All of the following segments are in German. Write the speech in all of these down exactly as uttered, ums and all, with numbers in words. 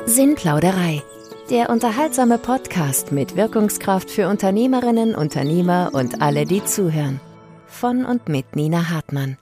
Sinnplauderei, der unterhaltsame Podcast mit Wirkungskraft für Unternehmerinnen, Unternehmer und alle, die zuhören. Von und mit Nina Hartmann.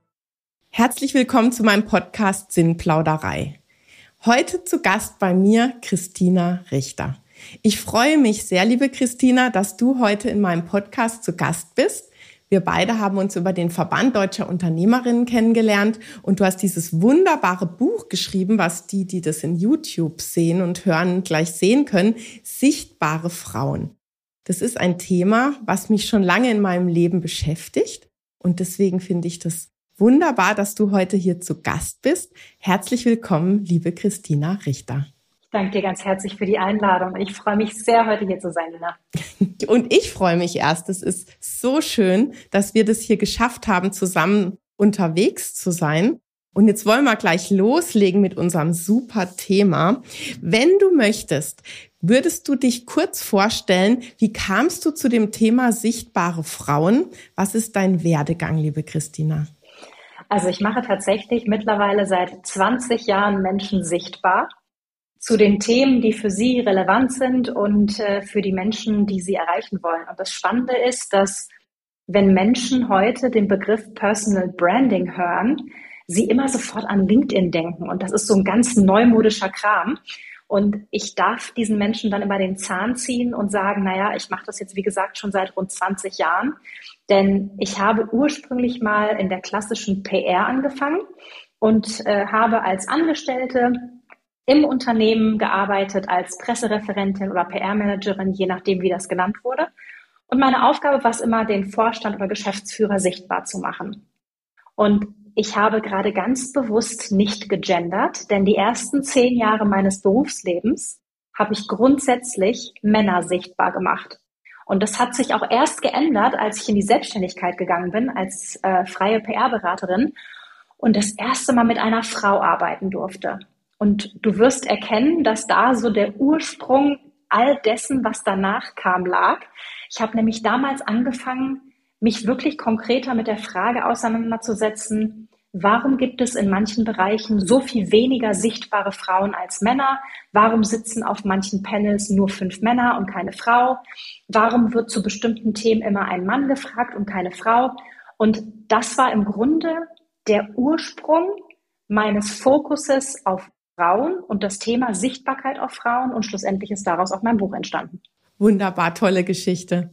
Herzlich willkommen zu meinem Podcast Sinnplauderei. Heute zu Gast bei mir Christina Richter. Ich freue mich sehr, liebe Christina, dass du heute in meinem Podcast zu Gast bist. Wir beide haben uns über den Verband Deutscher Unternehmerinnen kennengelernt und du hast dieses wunderbare Buch geschrieben, was die, die das in YouTube sehen und hören, gleich sehen können, Sichtbare Frauen. Das ist ein Thema, was mich schon lange in meinem Leben beschäftigt und deswegen finde ich das wunderbar, dass du heute hier zu Gast bist. Herzlich willkommen, liebe Christina Richter. Ich danke dir ganz herzlich für die Einladung. Ich freue mich sehr, heute hier zu sein, Nina. Und ich freue mich erst. Es ist so schön, dass wir das hier geschafft haben, zusammen unterwegs zu sein. Und jetzt wollen wir gleich loslegen mit unserem super Thema. Wenn du möchtest, würdest du dich kurz vorstellen, wie kamst du zu dem Thema sichtbare Frauen? Was ist dein Werdegang, liebe Christina? Also ich mache tatsächlich mittlerweile seit zwanzig Jahren Menschen sichtbar zu den Themen, die für sie relevant sind und äh, für die Menschen, die sie erreichen wollen. Und das Spannende ist, dass wenn Menschen heute den Begriff Personal Branding hören, sie immer sofort an LinkedIn denken. Und das ist so ein ganz neumodischer Kram. Und ich darf diesen Menschen dann immer den Zahn ziehen und sagen, naja, ich mache das jetzt, wie gesagt, schon seit rund zwanzig Jahren. Denn ich habe ursprünglich mal in der klassischen P R angefangen und äh, habe als Angestellte im Unternehmen gearbeitet, als Pressereferentin oder P R-Managerin, je nachdem, wie das genannt wurde. Und meine Aufgabe war es immer, den Vorstand oder Geschäftsführer sichtbar zu machen. Und ich habe gerade ganz bewusst nicht gegendert, denn die ersten zehn Jahre meines Berufslebens habe ich grundsätzlich Männer sichtbar gemacht. Und das hat sich auch erst geändert, als ich in die Selbstständigkeit gegangen bin, als äh, freie P R-Beraterin und das erste Mal mit einer Frau arbeiten durfte. Und du wirst erkennen, dass da so der Ursprung all dessen, was danach kam, lag. Ich habe nämlich damals angefangen, mich wirklich konkreter mit der Frage auseinanderzusetzen, warum gibt es in manchen Bereichen so viel weniger sichtbare Frauen als Männer? Warum sitzen auf manchen Panels nur fünf Männer und keine Frau? Warum wird zu bestimmten Themen immer ein Mann gefragt und keine Frau? Und das war im Grunde der Ursprung meines Fokuses auf Frauen und das Thema Sichtbarkeit auf Frauen und schlussendlich ist daraus auch mein Buch entstanden. Wunderbar, tolle Geschichte.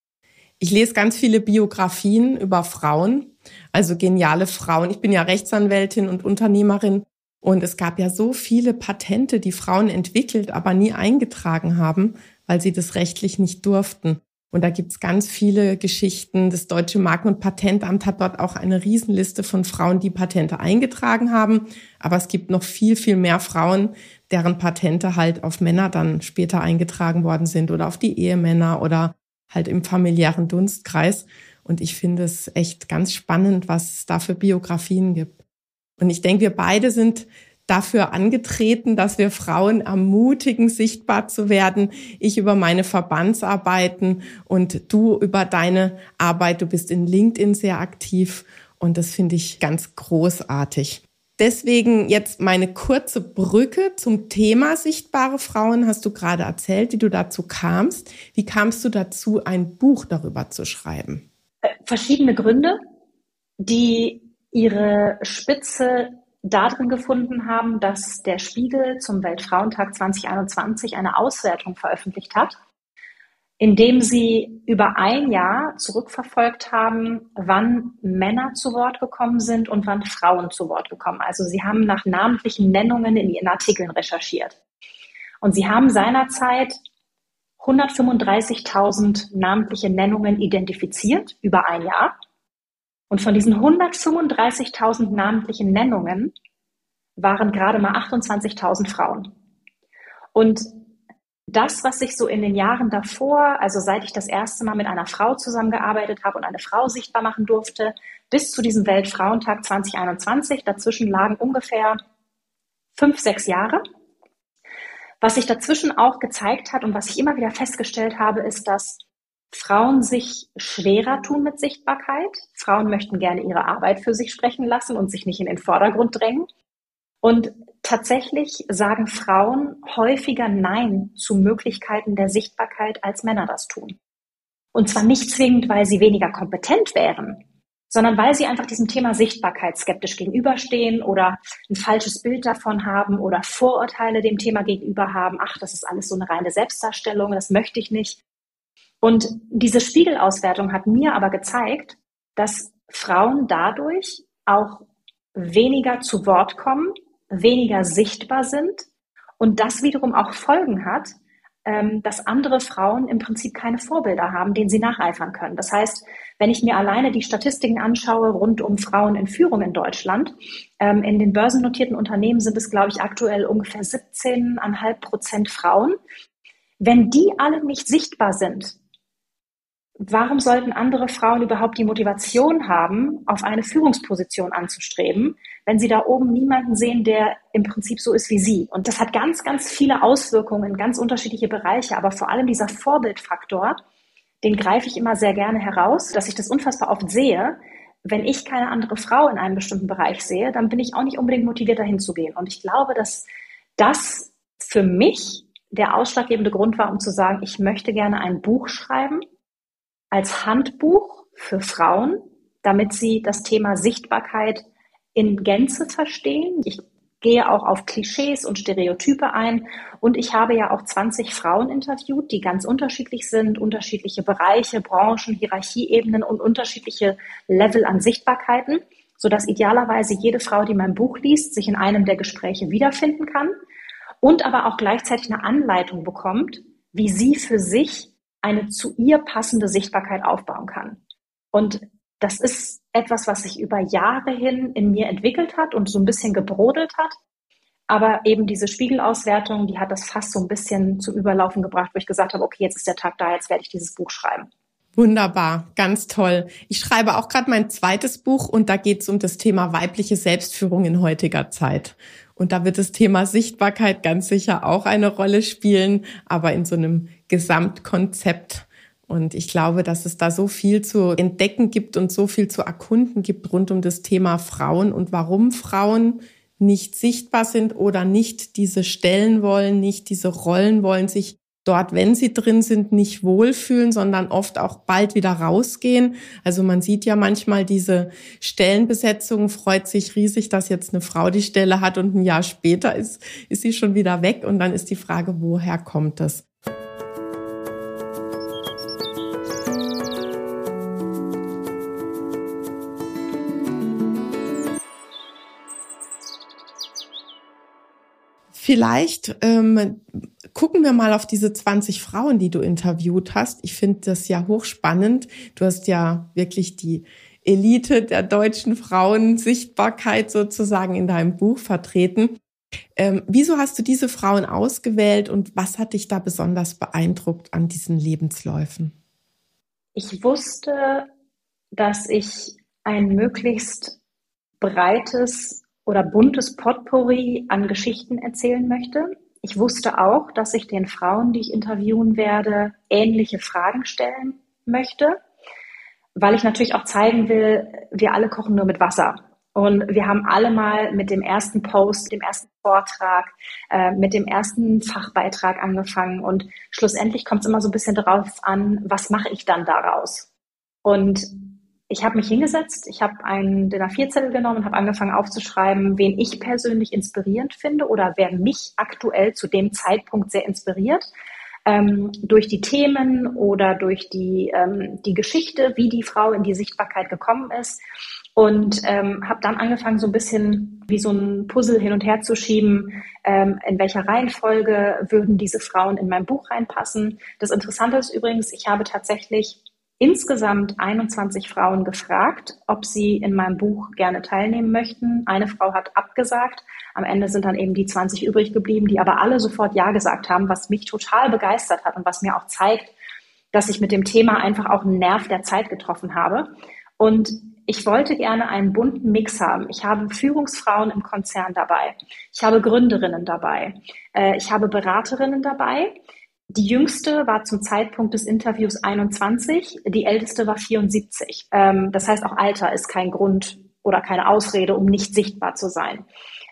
Ich lese ganz viele Biografien über Frauen, also geniale Frauen. Ich bin ja Rechtsanwältin und Unternehmerin und es gab ja so viele Patente, die Frauen entwickelt, aber nie eingetragen haben, weil sie das rechtlich nicht durften. Und da gibt's ganz viele Geschichten. Das Deutsche Marken- und Patentamt hat dort auch eine Riesenliste von Frauen, die Patente eingetragen haben. Aber es gibt noch viel, viel mehr Frauen, deren Patente halt auf Männer dann später eingetragen worden sind oder auf die Ehemänner oder halt im familiären Dunstkreis. Und ich finde es echt ganz spannend, was es da für Biografien gibt. Und ich denke, wir beide sind dafür angetreten, dass wir Frauen ermutigen, sichtbar zu werden. Ich über meine Verbandsarbeiten und du über deine Arbeit. Du bist in LinkedIn sehr aktiv und das finde ich ganz großartig. Deswegen jetzt meine kurze Brücke zum Thema sichtbare Frauen. Hast du gerade erzählt, wie du dazu kamst. Wie kamst du dazu, ein Buch darüber zu schreiben? Verschiedene Gründe, die ihre Spitze darin gefunden haben, dass der Spiegel zum Weltfrauentag zwanzig einundzwanzig eine Auswertung veröffentlicht hat, in dem sie über ein Jahr zurückverfolgt haben, wann Männer zu Wort gekommen sind und wann Frauen zu Wort gekommen. Also sie haben nach namentlichen Nennungen in ihren Artikeln recherchiert. Und sie haben seinerzeit hundertfünfunddreißigtausend namentliche Nennungen identifiziert über ein Jahr. Und von diesen hundertfünfunddreißigtausend namentlichen Nennungen waren gerade mal achtundzwanzigtausend Frauen. Und das, was sich so in den Jahren davor, also seit ich das erste Mal mit einer Frau zusammengearbeitet habe und eine Frau sichtbar machen durfte, bis zu diesem Weltfrauentag zwanzig einundzwanzig, dazwischen lagen ungefähr fünf, sechs Jahre. Was sich dazwischen auch gezeigt hat und was ich immer wieder festgestellt habe, ist, dass Frauen sich schwerer tun mit Sichtbarkeit. Frauen möchten gerne ihre Arbeit für sich sprechen lassen und sich nicht in den Vordergrund drängen. Und tatsächlich sagen Frauen häufiger Nein zu Möglichkeiten der Sichtbarkeit, als Männer das tun. Und zwar nicht zwingend, weil sie weniger kompetent wären, sondern weil sie einfach diesem Thema Sichtbarkeit skeptisch gegenüberstehen oder ein falsches Bild davon haben oder Vorurteile dem Thema gegenüber haben. Ach, das ist alles so eine reine Selbstdarstellung, das möchte ich nicht. Und diese Spiegelauswertung hat mir aber gezeigt, dass Frauen dadurch auch weniger zu Wort kommen, weniger sichtbar sind und das wiederum auch Folgen hat, dass andere Frauen im Prinzip keine Vorbilder haben, denen sie nacheifern können. Das heißt, wenn ich mir alleine die Statistiken anschaue rund um Frauen in Führung in Deutschland, in den börsennotierten Unternehmen sind es, glaube ich, aktuell ungefähr siebzehn Komma fünf Prozent Frauen. Wenn die alle nicht sichtbar sind, warum sollten andere Frauen überhaupt die Motivation haben, auf eine Führungsposition anzustreben, wenn sie da oben niemanden sehen, der im Prinzip so ist wie sie? Und das hat ganz, ganz viele Auswirkungen in ganz unterschiedliche Bereiche. Aber vor allem dieser Vorbildfaktor, den greife ich immer sehr gerne heraus, dass ich das unfassbar oft sehe. Wenn ich keine andere Frau in einem bestimmten Bereich sehe, dann bin ich auch nicht unbedingt motiviert, dahin zu gehen. Und ich glaube, dass das für mich der ausschlaggebende Grund war, um zu sagen, ich möchte gerne ein Buch schreiben, als Handbuch für Frauen, damit sie das Thema Sichtbarkeit in Gänze verstehen. Ich gehe auch auf Klischees und Stereotype ein und ich habe ja auch zwanzig Frauen interviewt, die ganz unterschiedlich sind, unterschiedliche Bereiche, Branchen, Hierarchieebenen und unterschiedliche Level an Sichtbarkeiten, sodass idealerweise jede Frau, die mein Buch liest, sich in einem der Gespräche wiederfinden kann und aber auch gleichzeitig eine Anleitung bekommt, wie sie für sich eine zu ihr passende Sichtbarkeit aufbauen kann. Und das ist etwas, was sich über Jahre hin in mir entwickelt hat und so ein bisschen gebrodelt hat. Aber eben diese Spiegelauswertung, die hat das fast so ein bisschen zum Überlaufen gebracht, wo ich gesagt habe, okay, jetzt ist der Tag da, jetzt werde ich dieses Buch schreiben. Wunderbar, ganz toll. Ich schreibe auch gerade mein zweites Buch und da geht es um das Thema weibliche Selbstführung in heutiger Zeit. Und da wird das Thema Sichtbarkeit ganz sicher auch eine Rolle spielen, aber in so einem Gesamtkonzept. Und ich glaube, dass es da so viel zu entdecken gibt und so viel zu erkunden gibt rund um das Thema Frauen und warum Frauen nicht sichtbar sind oder nicht diese Stellen wollen, nicht diese Rollen wollen, sich dort, wenn sie drin sind, nicht wohlfühlen, sondern oft auch bald wieder rausgehen. Also man sieht ja manchmal diese Stellenbesetzungen, freut sich riesig, dass jetzt eine Frau die Stelle hat und ein Jahr später ist, ist sie schon wieder weg. Und dann ist die Frage, woher kommt das? Vielleicht ähm, gucken wir mal auf diese zwanzig Frauen, die du interviewt hast. Ich finde das ja hochspannend. Du hast ja wirklich die Elite der deutschen Frauensichtbarkeit sozusagen in deinem Buch vertreten. Ähm, wieso hast du diese Frauen ausgewählt und was hat dich da besonders beeindruckt an diesen Lebensläufen? Ich wusste, dass ich ein möglichst breites oder buntes Potpourri an Geschichten erzählen möchte. Ich wusste auch, dass ich den Frauen, die ich interviewen werde, ähnliche Fragen stellen möchte, weil ich natürlich auch zeigen will, wir alle kochen nur mit Wasser. Und wir haben alle mal mit dem ersten Post, dem ersten Vortrag, äh, mit dem ersten Fachbeitrag angefangen. Und schlussendlich kommt es immer so ein bisschen darauf an, was mache ich dann daraus? Und ich habe mich hingesetzt, ich habe einen D I N A vier Zettel genommen und habe angefangen aufzuschreiben, wen ich persönlich inspirierend finde oder wer mich aktuell zu dem Zeitpunkt sehr inspiriert, ähm, durch die Themen oder durch die, ähm, die Geschichte, wie die Frau in die Sichtbarkeit gekommen ist. Und ähm, habe dann angefangen, so ein bisschen wie so ein Puzzle hin und her zu schieben, ähm, in welcher Reihenfolge würden diese Frauen in mein Buch reinpassen. Das Interessante ist übrigens, ich habe tatsächlich insgesamt einundzwanzig Frauen gefragt, ob sie in meinem Buch gerne teilnehmen möchten. Eine Frau hat abgesagt. Am Ende sind dann eben die zwanzig übrig geblieben, die aber alle sofort Ja gesagt haben, was mich total begeistert hat und was mir auch zeigt, dass ich mit dem Thema einfach auch einen Nerv der Zeit getroffen habe. Und ich wollte gerne einen bunten Mix haben. Ich habe Führungsfrauen im Konzern dabei. Ich habe Gründerinnen dabei. Ich habe Beraterinnen dabei. Die jüngste war zum Zeitpunkt des Interviews einundzwanzig, die älteste war vierundsiebzig. Das heißt, auch Alter ist kein Grund oder keine Ausrede, um nicht sichtbar zu sein.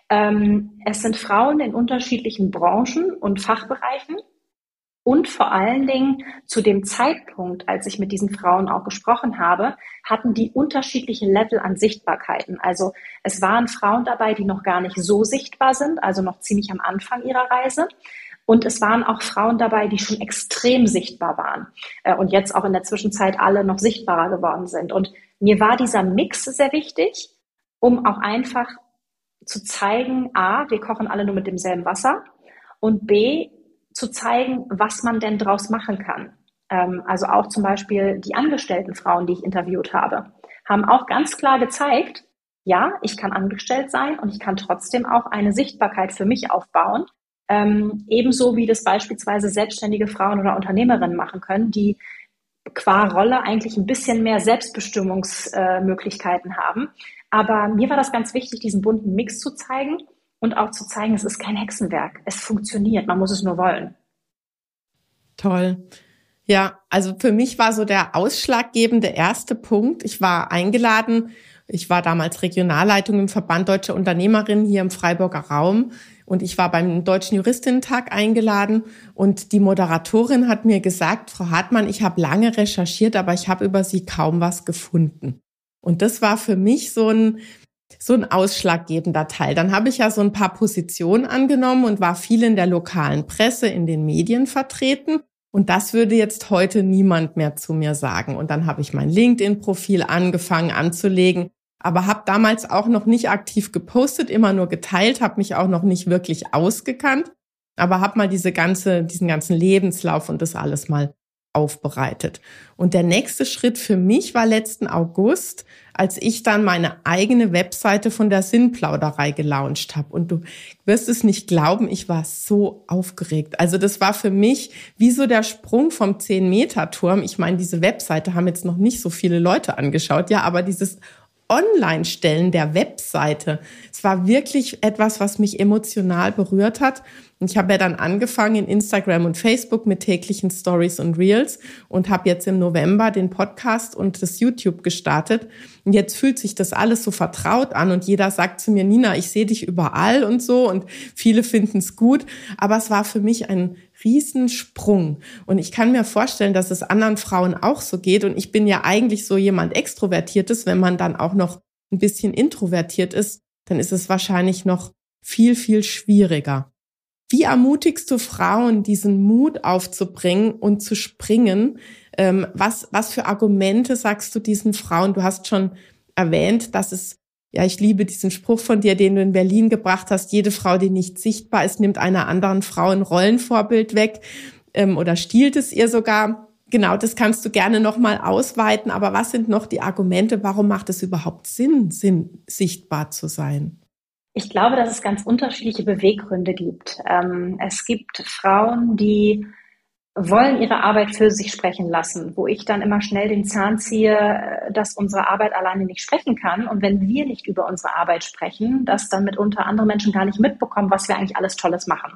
Ähm, es sind Frauen in unterschiedlichen Branchen und Fachbereichen. Und vor allen Dingen zu dem Zeitpunkt, als ich mit diesen Frauen auch gesprochen habe, hatten die unterschiedliche Level an Sichtbarkeiten. Also es waren Frauen dabei, die noch gar nicht so sichtbar sind, also noch ziemlich am Anfang ihrer Reise. Und es waren auch Frauen dabei, die schon extrem sichtbar waren und jetzt auch in der Zwischenzeit alle noch sichtbarer geworden sind. Und mir war dieser Mix sehr wichtig, um auch einfach zu zeigen, A, wir kochen alle nur mit demselben Wasser und B, zu zeigen, was man denn draus machen kann. Ähm, also auch zum Beispiel die angestellten Frauen, die ich interviewt habe, haben auch ganz klar gezeigt, ja, ich kann angestellt sein und ich kann trotzdem auch eine Sichtbarkeit für mich aufbauen. Ähm, ebenso wie das beispielsweise selbstständige Frauen oder Unternehmerinnen machen können, die qua Rolle eigentlich ein bisschen mehr Selbstbestimmungsmöglichkeiten äh, haben. Aber mir war das ganz wichtig, diesen bunten Mix zu zeigen. Und auch zu zeigen, es ist kein Hexenwerk. Es funktioniert, man muss es nur wollen. Toll. Ja, also für mich war so der ausschlaggebende erste Punkt. Ich war eingeladen, ich war damals Regionalleitung im Verband Deutscher Unternehmerinnen hier im Freiburger Raum und ich war beim Deutschen Juristinnen-Tag eingeladen und die Moderatorin hat mir gesagt, Frau Hartmann, ich habe lange recherchiert, aber ich habe über Sie kaum was gefunden. Und das war für mich so ein so ein ausschlaggebender Teil. Dann habe ich ja so ein paar Positionen angenommen und war viel in der lokalen Presse, in den Medien vertreten. Und das würde jetzt heute niemand mehr zu mir sagen. Und dann habe ich mein LinkedIn-Profil angefangen anzulegen, aber habe damals auch noch nicht aktiv gepostet, immer nur geteilt, habe mich auch noch nicht wirklich ausgekannt, aber habe mal diese ganze, diesen ganzen Lebenslauf und das alles mal aufbereitet. Und der nächste Schritt für mich war letzten August, als ich dann meine eigene Webseite von der Sinnplauderei gelauncht habe. Und du wirst es nicht glauben, ich war so aufgeregt. Also das war für mich wie so der Sprung vom zehn-Meter-Turm. Ich meine, diese Webseite haben jetzt noch nicht so viele Leute angeschaut, ja, aber dieses Online-Stellen der Webseite, es war wirklich etwas, was mich emotional berührt hat. Und ich habe ja dann angefangen in Instagram und Facebook mit täglichen Stories und Reels und habe jetzt im November den Podcast und das YouTube gestartet. Und jetzt fühlt sich das alles so vertraut an und jeder sagt zu mir, Nina, ich sehe dich überall und so und viele finden es gut. Aber es war für mich ein Riesensprung. Und ich kann mir vorstellen, dass es anderen Frauen auch so geht. Und ich bin ja eigentlich so jemand Extrovertiertes. Wenn man dann auch noch ein bisschen introvertiert ist, dann ist es wahrscheinlich noch viel, viel schwieriger. Wie ermutigst du Frauen, diesen Mut aufzubringen und zu springen? Ähm, was, was für Argumente sagst du diesen Frauen? Du hast schon erwähnt, dass es, ja, ich liebe diesen Spruch von dir, den du in Berlin gebracht hast, jede Frau, die nicht sichtbar ist, nimmt einer anderen Frau ein Rollenvorbild weg ähm, oder stiehlt es ihr sogar. Genau, das kannst du gerne nochmal ausweiten. Aber was sind noch die Argumente? Warum macht es überhaupt Sinn, Sinn sichtbar zu sein? Ich glaube, dass es ganz unterschiedliche Beweggründe gibt. Ähm, es gibt Frauen, die wollen ihre Arbeit für sich sprechen lassen, wo ich dann immer schnell den Zahn ziehe, dass unsere Arbeit alleine nicht sprechen kann. Und wenn wir nicht über unsere Arbeit sprechen, dass dann mitunter andere Menschen gar nicht mitbekommen, was wir eigentlich alles Tolles machen.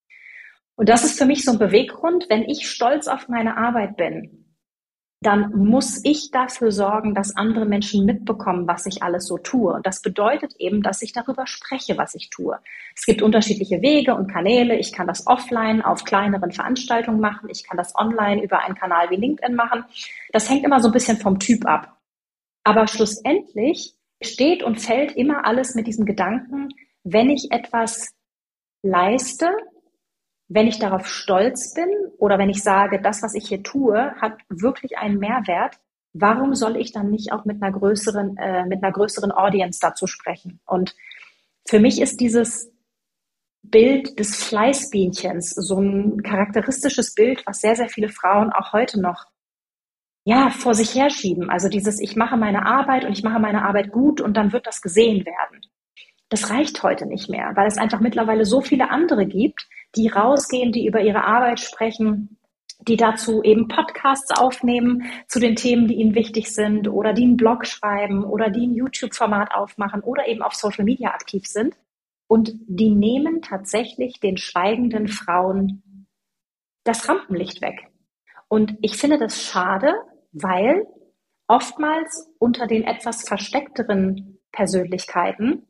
Und das ist für mich so ein Beweggrund, wenn ich stolz auf meine Arbeit bin, dann muss ich dafür sorgen, dass andere Menschen mitbekommen, was ich alles so tue. Und das bedeutet eben, dass ich darüber spreche, was ich tue. Es gibt unterschiedliche Wege und Kanäle. Ich kann das offline auf kleineren Veranstaltungen machen. Ich kann das online über einen Kanal wie LinkedIn machen. Das hängt immer so ein bisschen vom Typ ab. Aber schlussendlich steht und fällt immer alles mit diesem Gedanken, wenn ich etwas leiste, wenn ich darauf stolz bin oder wenn ich sage, das, was ich hier tue, hat wirklich einen Mehrwert, warum soll ich dann nicht auch mit einer größeren, äh, mit einer größeren Audience dazu sprechen? Und für mich ist dieses Bild des Fleißbienchens so ein charakteristisches Bild, was sehr, sehr viele Frauen auch heute noch ja, vor sich herschieben. Also dieses, ich mache meine Arbeit und ich mache meine Arbeit gut und dann wird das gesehen werden. Das reicht heute nicht mehr, weil es einfach mittlerweile so viele andere gibt, die rausgehen, die über ihre Arbeit sprechen, die dazu eben Podcasts aufnehmen zu den Themen, die ihnen wichtig sind oder die einen Blog schreiben oder die ein YouTube-Format aufmachen oder eben auf Social Media aktiv sind. Und die nehmen tatsächlich den schweigenden Frauen das Rampenlicht weg. Und ich finde das schade, weil oftmals unter den etwas versteckteren Persönlichkeiten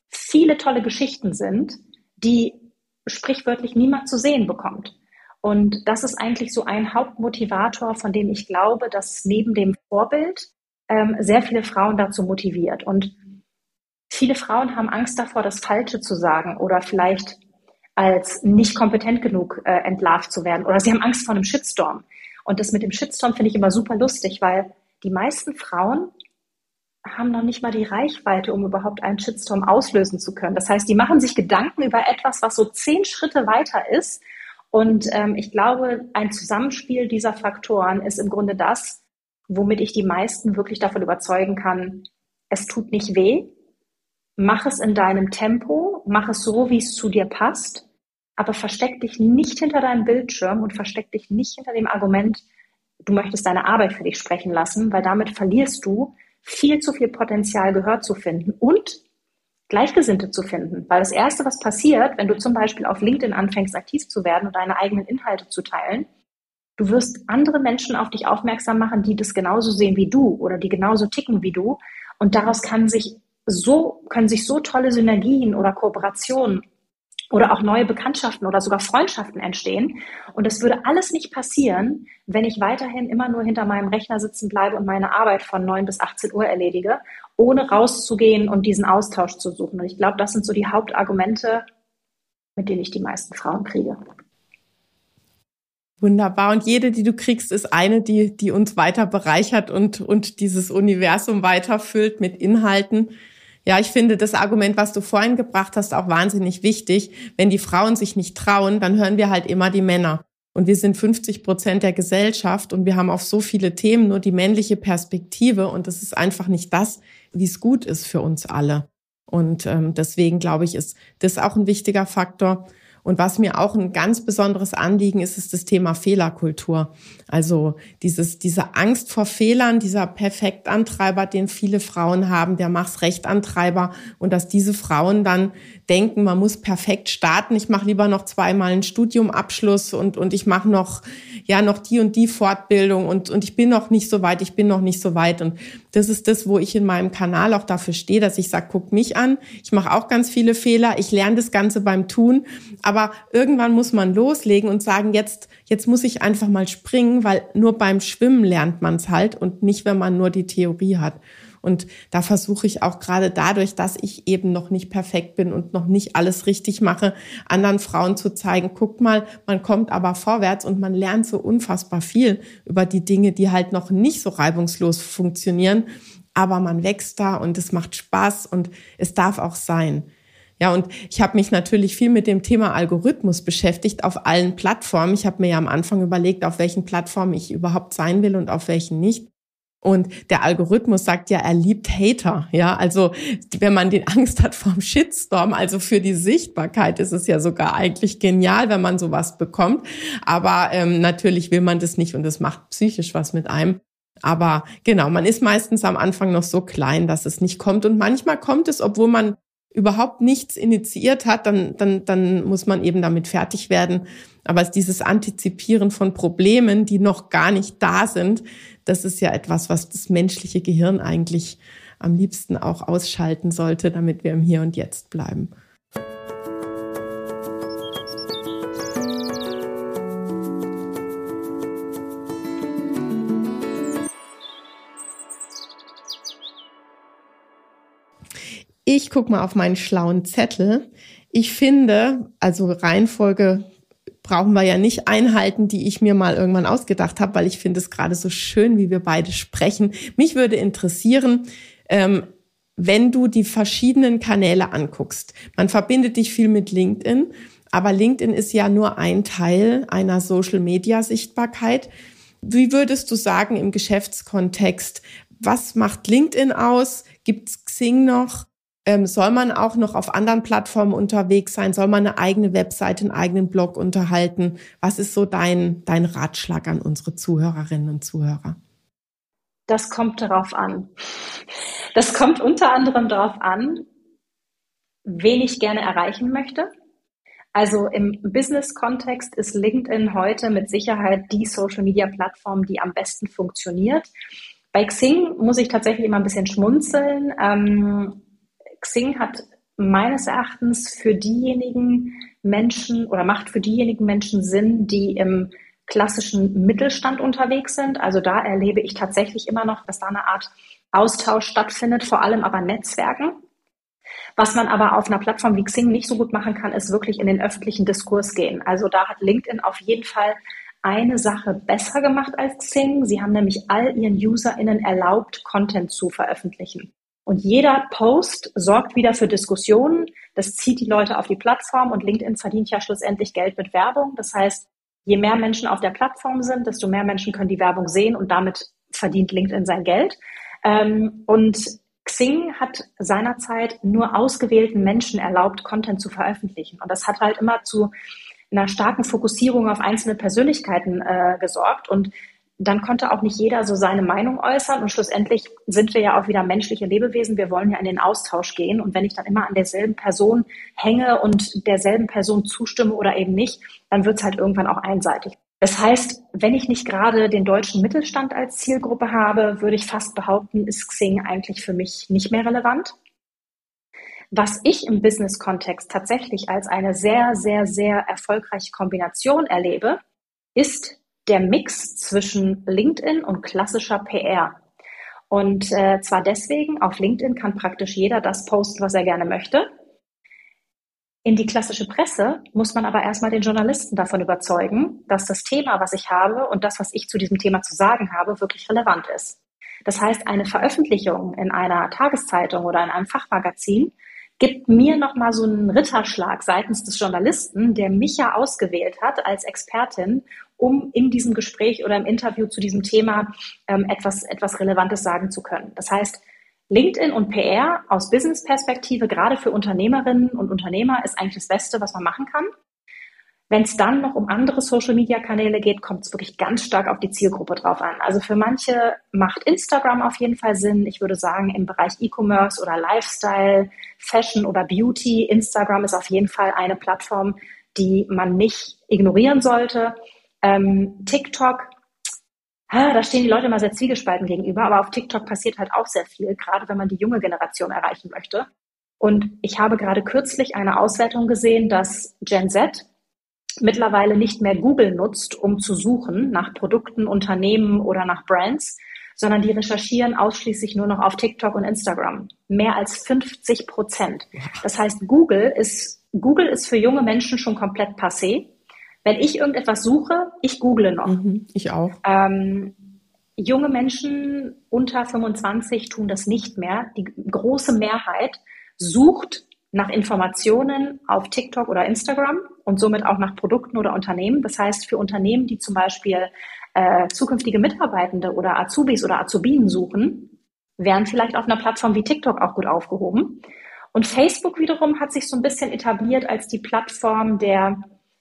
viele tolle Geschichten sind, die sprichwörtlich niemand zu sehen bekommt. Und das ist eigentlich so ein Hauptmotivator, von dem ich glaube, dass neben dem Vorbild ähm, sehr viele Frauen dazu motiviert. Und viele Frauen haben Angst davor, das Falsche zu sagen oder vielleicht als nicht kompetent genug äh, entlarvt zu werden. Oder sie haben Angst vor einem Shitstorm. Und das mit dem Shitstorm finde ich immer super lustig, weil die meisten Frauen haben noch nicht mal die Reichweite, um überhaupt einen Shitstorm auslösen zu können. Das heißt, die machen sich Gedanken über etwas, was so zehn Schritte weiter ist. Und ähm, ich glaube, ein Zusammenspiel dieser Faktoren ist im Grunde das, womit ich die meisten wirklich davon überzeugen kann, es tut nicht weh, mach es in deinem Tempo, mach es so, wie es zu dir passt, aber versteck dich nicht hinter deinem Bildschirm und versteck dich nicht hinter dem Argument, du möchtest deine Arbeit für dich sprechen lassen, weil damit verlierst du viel zu viel Potenzial, Gehör zu finden und Gleichgesinnte zu finden. Weil das Erste, was passiert, wenn du zum Beispiel auf LinkedIn anfängst, aktiv zu werden und deine eigenen Inhalte zu teilen, du wirst andere Menschen auf dich aufmerksam machen, die das genauso sehen wie du oder die genauso ticken wie du. Und daraus kann sich so, können sich so tolle Synergien oder Kooperationen oder auch neue Bekanntschaften oder sogar Freundschaften entstehen. Und das würde alles nicht passieren, wenn ich weiterhin immer nur hinter meinem Rechner sitzen bleibe und meine Arbeit von neun bis achtzehn Uhr erledige, ohne rauszugehen und diesen Austausch zu suchen. Und ich glaube, das sind so die Hauptargumente, mit denen ich die meisten Frauen kriege. Wunderbar. Und jede, die du kriegst, ist eine, die, die uns weiter bereichert und, und dieses Universum weiterfüllt mit Inhalten. Ja, ich finde das Argument, was du vorhin gebracht hast, auch wahnsinnig wichtig. Wenn die Frauen sich nicht trauen, dann hören wir halt immer die Männer. Und wir sind fünfzig Prozent der Gesellschaft und wir haben auf so viele Themen nur die männliche Perspektive und das ist einfach nicht das, wie es gut ist für uns alle. Und ähm, deswegen glaube ich, ist das auch ein wichtiger Faktor. Und was mir auch ein ganz besonderes Anliegen ist, ist das Thema Fehlerkultur. Also dieses, diese Angst vor Fehlern, dieser Perfektantreiber, den viele Frauen haben, der Mach's-Recht-Antreiber und dass diese Frauen dann denken, man muss perfekt starten. Ich mache lieber noch zweimal einen Studiumabschluss und, und ich mache noch, ja, noch die und die Fortbildung und, und ich bin noch nicht so weit, ich bin noch nicht so weit. Und das ist das, wo ich in meinem Kanal auch dafür stehe, dass ich sage, guck mich an. Ich mache auch ganz viele Fehler. Ich lerne das Ganze beim Tun. Aber irgendwann muss man loslegen und sagen, jetzt, jetzt muss ich einfach mal springen, weil nur beim Schwimmen lernt man es halt und nicht, wenn man nur die Theorie hat. Und da versuche ich auch gerade dadurch, dass ich eben noch nicht perfekt bin und noch nicht alles richtig mache, anderen Frauen zu zeigen, guckt mal, man kommt aber vorwärts und man lernt so unfassbar viel über die Dinge, die halt noch nicht so reibungslos funktionieren. Aber man wächst da und es macht Spaß und es darf auch sein. Ja, und ich habe mich natürlich viel mit dem Thema Algorithmus beschäftigt auf allen Plattformen. Ich habe mir ja am Anfang überlegt, auf welchen Plattformen ich überhaupt sein will und auf welchen nicht. Und der Algorithmus sagt ja, er liebt Hater. Ja, also wenn man die Angst hat vorm Shitstorm, also für die Sichtbarkeit ist es ja sogar eigentlich genial, wenn man sowas bekommt. Aber ähm, natürlich will man das nicht und es macht psychisch was mit einem. Aber genau, man ist meistens am Anfang noch so klein, dass es nicht kommt. Und manchmal kommt es, obwohl man überhaupt nichts initiiert hat, dann, dann, dann muss man eben damit fertig werden. Aber dieses Antizipieren von Problemen, die noch gar nicht da sind, das ist ja etwas, was das menschliche Gehirn eigentlich am liebsten auch ausschalten sollte, damit wir im Hier und Jetzt bleiben. Ich gucke mal auf meinen schlauen Zettel. Ich finde, also Reihenfolge brauchen wir ja nicht einhalten, die ich mir mal irgendwann ausgedacht habe, weil ich finde es gerade so schön, wie wir beide sprechen. Mich würde interessieren, ähm, wenn du die verschiedenen Kanäle anguckst. Man verbindet dich viel mit LinkedIn, aber LinkedIn ist ja nur ein Teil einer Social-Media-Sichtbarkeit. Wie würdest du sagen im Geschäftskontext, was macht LinkedIn aus? Gibt's Xing noch? Ähm, soll man auch noch auf anderen Plattformen unterwegs sein? Soll man eine eigene Webseite, einen eigenen Blog unterhalten? Was ist so dein, dein Ratschlag an unsere Zuhörerinnen und Zuhörer? Das kommt darauf an. Das kommt unter anderem darauf an, wen ich gerne erreichen möchte. Also im Business-Kontext ist LinkedIn heute mit Sicherheit die Social-Media-Plattform, die am besten funktioniert. Bei Xing muss ich tatsächlich immer ein bisschen schmunzeln. Ähm, Xing hat meines Erachtens für diejenigen Menschen oder macht für diejenigen Menschen Sinn, die im klassischen Mittelstand unterwegs sind. Also da erlebe ich tatsächlich immer noch, dass da eine Art Austausch stattfindet, vor allem aber Netzwerken. Was man aber auf einer Plattform wie Xing nicht so gut machen kann, ist wirklich in den öffentlichen Diskurs gehen. Also da hat LinkedIn auf jeden Fall eine Sache besser gemacht als Xing. Sie haben nämlich all ihren UserInnen erlaubt, Content zu veröffentlichen. Und jeder Post sorgt wieder für Diskussionen. Das zieht die Leute auf die Plattform und LinkedIn verdient ja schlussendlich Geld mit Werbung. Das heißt, je mehr Menschen auf der Plattform sind, desto mehr Menschen können die Werbung sehen und damit verdient LinkedIn sein Geld. Und Xing hat seinerzeit nur ausgewählten Menschen erlaubt, Content zu veröffentlichen. Und das hat halt immer zu einer starken Fokussierung auf einzelne Persönlichkeiten äh, gesorgt. Und dann konnte auch nicht jeder so seine Meinung äußern. Und schlussendlich sind wir ja auch wieder menschliche Lebewesen. Wir wollen ja in den Austausch gehen. Und wenn ich dann immer an derselben Person hänge und derselben Person zustimme oder eben nicht, dann wird es halt irgendwann auch einseitig. Das heißt, wenn ich nicht gerade den deutschen Mittelstand als Zielgruppe habe, würde ich fast behaupten, ist Xing eigentlich für mich nicht mehr relevant. Was ich im Business-Kontext tatsächlich als eine sehr, sehr, sehr erfolgreiche Kombination erlebe, ist der Mix zwischen LinkedIn und klassischer P R. Und äh, zwar deswegen, auf LinkedIn kann praktisch jeder das posten, was er gerne möchte. In die klassische Presse muss man aber erstmal den Journalisten davon überzeugen, dass das Thema, was ich habe und das, was ich zu diesem Thema zu sagen habe, wirklich relevant ist. Das heißt, eine Veröffentlichung in einer Tageszeitung oder in einem Fachmagazin gibt mir nochmal so einen Ritterschlag seitens des Journalisten, der mich ja ausgewählt hat als Expertin, um in diesem Gespräch oder im Interview zu diesem Thema ähm, etwas, etwas Relevantes sagen zu können. Das heißt, LinkedIn und P R aus Business-Perspektive, gerade für Unternehmerinnen und Unternehmer, ist eigentlich das Beste, was man machen kann. Wenn es dann noch um andere Social-Media-Kanäle geht, kommt es wirklich ganz stark auf die Zielgruppe drauf an. Also für manche macht Instagram auf jeden Fall Sinn. Ich würde sagen, im Bereich E-Commerce oder Lifestyle, Fashion oder Beauty, Instagram ist auf jeden Fall eine Plattform, die man nicht ignorieren sollte. Ähm, TikTok, ah, da stehen die Leute immer sehr zwiegespalten gegenüber, aber auf TikTok passiert halt auch sehr viel, gerade wenn man die junge Generation erreichen möchte. Und ich habe gerade kürzlich eine Auswertung gesehen, dass Gen Z mittlerweile nicht mehr Google nutzt, um zu suchen nach Produkten, Unternehmen oder nach Brands, sondern die recherchieren ausschließlich nur noch auf TikTok und Instagram. Mehr als fünfzig Prozent. Das heißt, Google ist, Google ist für junge Menschen schon komplett passé. Wenn ich irgendetwas suche, ich google noch. Mhm, ich auch. Ähm, junge Menschen unter fünfundzwanzig tun das nicht mehr. Die große Mehrheit sucht nach Informationen auf TikTok oder Instagram und somit auch nach Produkten oder Unternehmen. Das heißt, für Unternehmen, die zum Beispiel äh, zukünftige Mitarbeitende oder Azubis oder Azubinen suchen, wären vielleicht auf einer Plattform wie TikTok auch gut aufgehoben. Und Facebook wiederum hat sich so ein bisschen etabliert als die Plattform der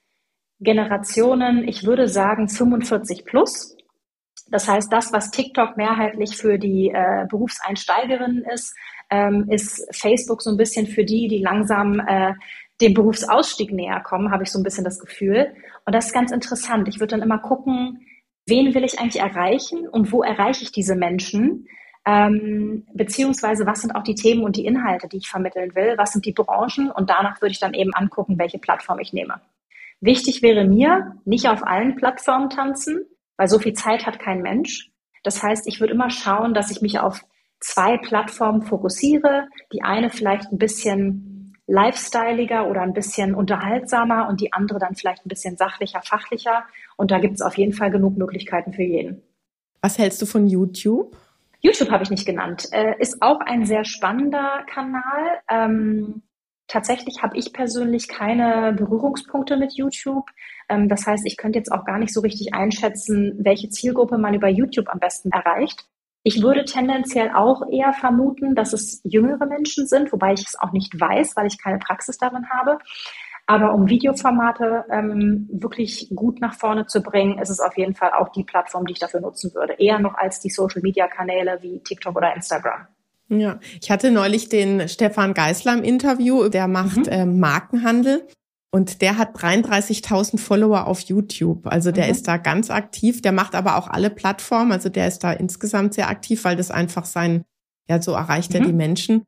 Generationen, ich würde sagen fünfundvierzig plus. Das heißt, das, was TikTok mehrheitlich für die äh, Berufseinsteigerinnen ist, ähm, ist Facebook so ein bisschen für die, die langsam äh, dem Berufsausstieg näher kommen, habe ich so ein bisschen das Gefühl. Und das ist ganz interessant. Ich würde dann immer gucken, wen will ich eigentlich erreichen und wo erreiche ich diese Menschen? Ähm, beziehungsweise was sind auch die Themen und die Inhalte, die ich vermitteln will? Was sind die Branchen? Und danach würde ich dann eben angucken, welche Plattform ich nehme. Wichtig wäre mir, nicht auf allen Plattformen tanzen, weil so viel Zeit hat kein Mensch. Das heißt, ich würde immer schauen, dass ich mich auf zwei Plattformen fokussiere. Die eine vielleicht ein bisschen lifestyleiger oder ein bisschen unterhaltsamer und die andere dann vielleicht ein bisschen sachlicher, fachlicher. Und da gibt es auf jeden Fall genug Möglichkeiten für jeden. Was hältst du von YouTube? YouTube habe ich nicht genannt. Äh, ist auch ein sehr spannender Kanal. Ähm, Tatsächlich habe ich persönlich keine Berührungspunkte mit YouTube. Das heißt, ich könnte jetzt auch gar nicht so richtig einschätzen, welche Zielgruppe man über YouTube am besten erreicht. Ich würde tendenziell auch eher vermuten, dass es jüngere Menschen sind, wobei ich es auch nicht weiß, weil ich keine Praxis darin habe. Aber um Videoformate ähm, wirklich gut nach vorne zu bringen, ist es auf jeden Fall auch die Plattform, die ich dafür nutzen würde. Eher noch als die Social-Media-Kanäle wie TikTok oder Instagram. Ja, ich hatte neulich den Stefan Geisler im Interview, der macht mhm. äh, Markenhandel und der hat dreiunddreißigtausend Follower auf YouTube. Also der mhm. ist da ganz aktiv, der macht aber auch alle Plattformen, also der ist da insgesamt sehr aktiv, weil das einfach sein, ja so erreicht er mhm. die Menschen.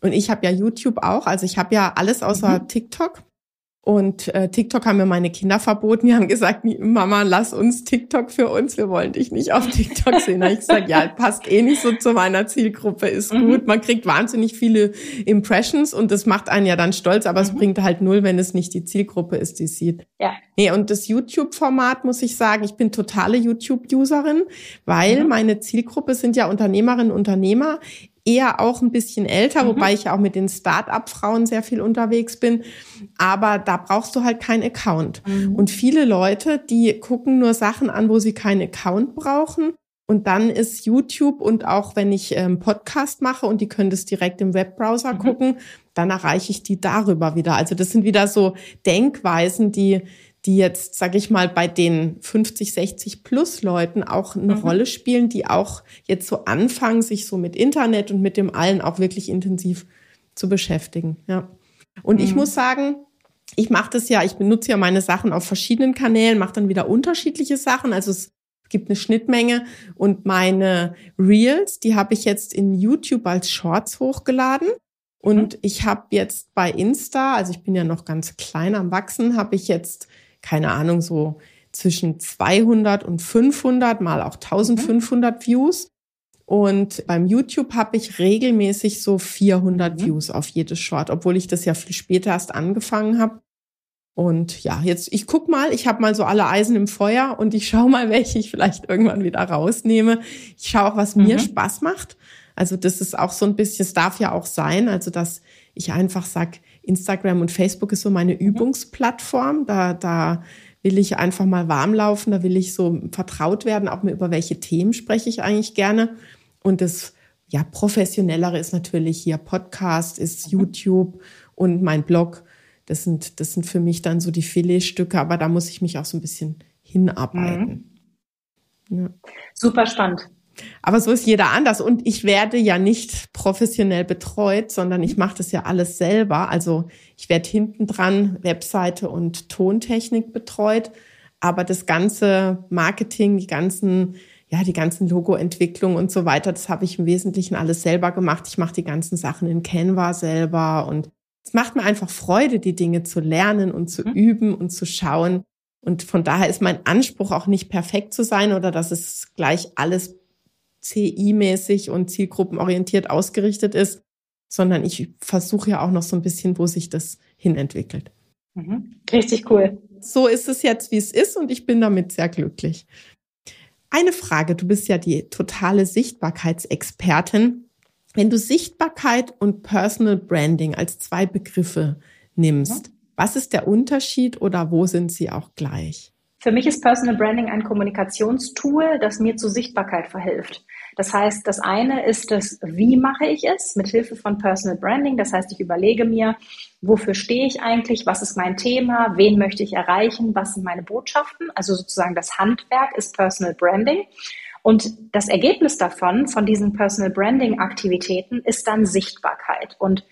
Und ich habe ja YouTube auch, also ich habe ja alles außer mhm. TikTok. Und äh, TikTok haben mir meine Kinder verboten. Die haben gesagt, Mama, lass uns TikTok für uns. Wir wollen dich nicht auf TikTok sehen. Da habe ich gesagt, ja, passt eh nicht so zu meiner Zielgruppe, ist mhm. gut. Man kriegt wahnsinnig viele Impressions und das macht einen ja dann stolz, aber mhm. es bringt halt null, wenn es nicht die Zielgruppe ist, die sieht. Ja. Nee, und das YouTube-Format, muss ich sagen, ich bin totale YouTube-Userin, weil mhm. meine Zielgruppe sind ja Unternehmerinnen und Unternehmer, eher auch ein bisschen älter, mhm. wobei ich ja auch mit den Start-up-Frauen sehr viel unterwegs bin. Aber da brauchst du halt keinen Account. Mhm. Und viele Leute, die gucken nur Sachen an, wo sie keinen Account brauchen. Und dann ist YouTube und auch wenn ich ähm, Podcast mache und die können das direkt im Webbrowser mhm. gucken, dann erreiche ich die darüber wieder. Also das sind wieder so Denkweisen, die die jetzt, sage ich mal, bei den fünfzig, sechzig plus Leuten auch eine mhm. Rolle spielen, die auch jetzt so anfangen, sich so mit Internet und mit dem allen auch wirklich intensiv zu beschäftigen. Ja. Und mhm. ich muss sagen, ich mache das ja, ich benutze ja meine Sachen auf verschiedenen Kanälen, mache dann wieder unterschiedliche Sachen. Also es gibt eine Schnittmenge und meine Reels, die habe ich jetzt in YouTube als Shorts hochgeladen. Und mhm. ich habe jetzt bei Insta, also ich bin ja noch ganz klein am Wachsen, habe ich jetzt keine Ahnung, so zwischen zweihundert und fünfhundert, mal auch eintausendfünfhundert mhm. Views. Und beim YouTube habe ich regelmäßig so vierhundert mhm. Views auf jedes Short, obwohl ich das ja viel später erst angefangen habe. Und ja, jetzt, ich guck mal, ich habe mal so alle Eisen im Feuer und ich schaue mal, welche ich vielleicht irgendwann wieder rausnehme. Ich schaue auch, was mhm. mir Spaß macht. Also das ist auch so ein bisschen, es darf ja auch sein, also dass ich einfach sag, Instagram und Facebook ist so meine Übungsplattform. Da, da will ich einfach mal warm laufen, da will ich so vertraut werden, auch mit über welche Themen spreche ich eigentlich gerne. Und das ja professionellere ist natürlich hier Podcast, ist YouTube und mein Blog. Das sind, das sind für mich dann so die Filetstücke, aber da muss ich mich auch so ein bisschen hinarbeiten. Mhm. Ja. Super spannend. Aber so ist jeder anders und ich werde ja nicht professionell betreut, sondern ich mache das ja alles selber. Also ich werde hinten dran Webseite und Tontechnik betreut, aber das ganze Marketing, die ganzen, ja, die ganzen Logoentwicklung und so weiter, das habe ich im Wesentlichen alles selber gemacht. Ich mache die ganzen Sachen in Canva selber und es macht mir einfach Freude, die Dinge zu lernen und zu üben und zu schauen. Und von daher ist mein Anspruch auch nicht perfekt zu sein oder dass es gleich alles C I-mäßig und zielgruppenorientiert ausgerichtet ist, sondern ich versuche ja auch noch so ein bisschen, wo sich das hinentwickelt. Mhm. Richtig cool. So ist es jetzt, wie es ist und ich bin damit sehr glücklich. Eine Frage, du bist ja die totale Sichtbarkeitsexpertin. Wenn du Sichtbarkeit und Personal Branding als zwei Begriffe nimmst, mhm. was ist der Unterschied oder wo sind sie auch gleich? Für mich ist Personal Branding ein Kommunikationstool, das mir zur Sichtbarkeit verhilft. Das heißt, das eine ist das, wie mache ich es mit Hilfe von Personal Branding. Das heißt, ich überlege mir, wofür stehe ich eigentlich, was ist mein Thema, wen möchte ich erreichen, was sind meine Botschaften. Also sozusagen das Handwerk ist Personal Branding. Und das Ergebnis davon, von diesen Personal Branding Aktivitäten, ist dann Sichtbarkeit. Und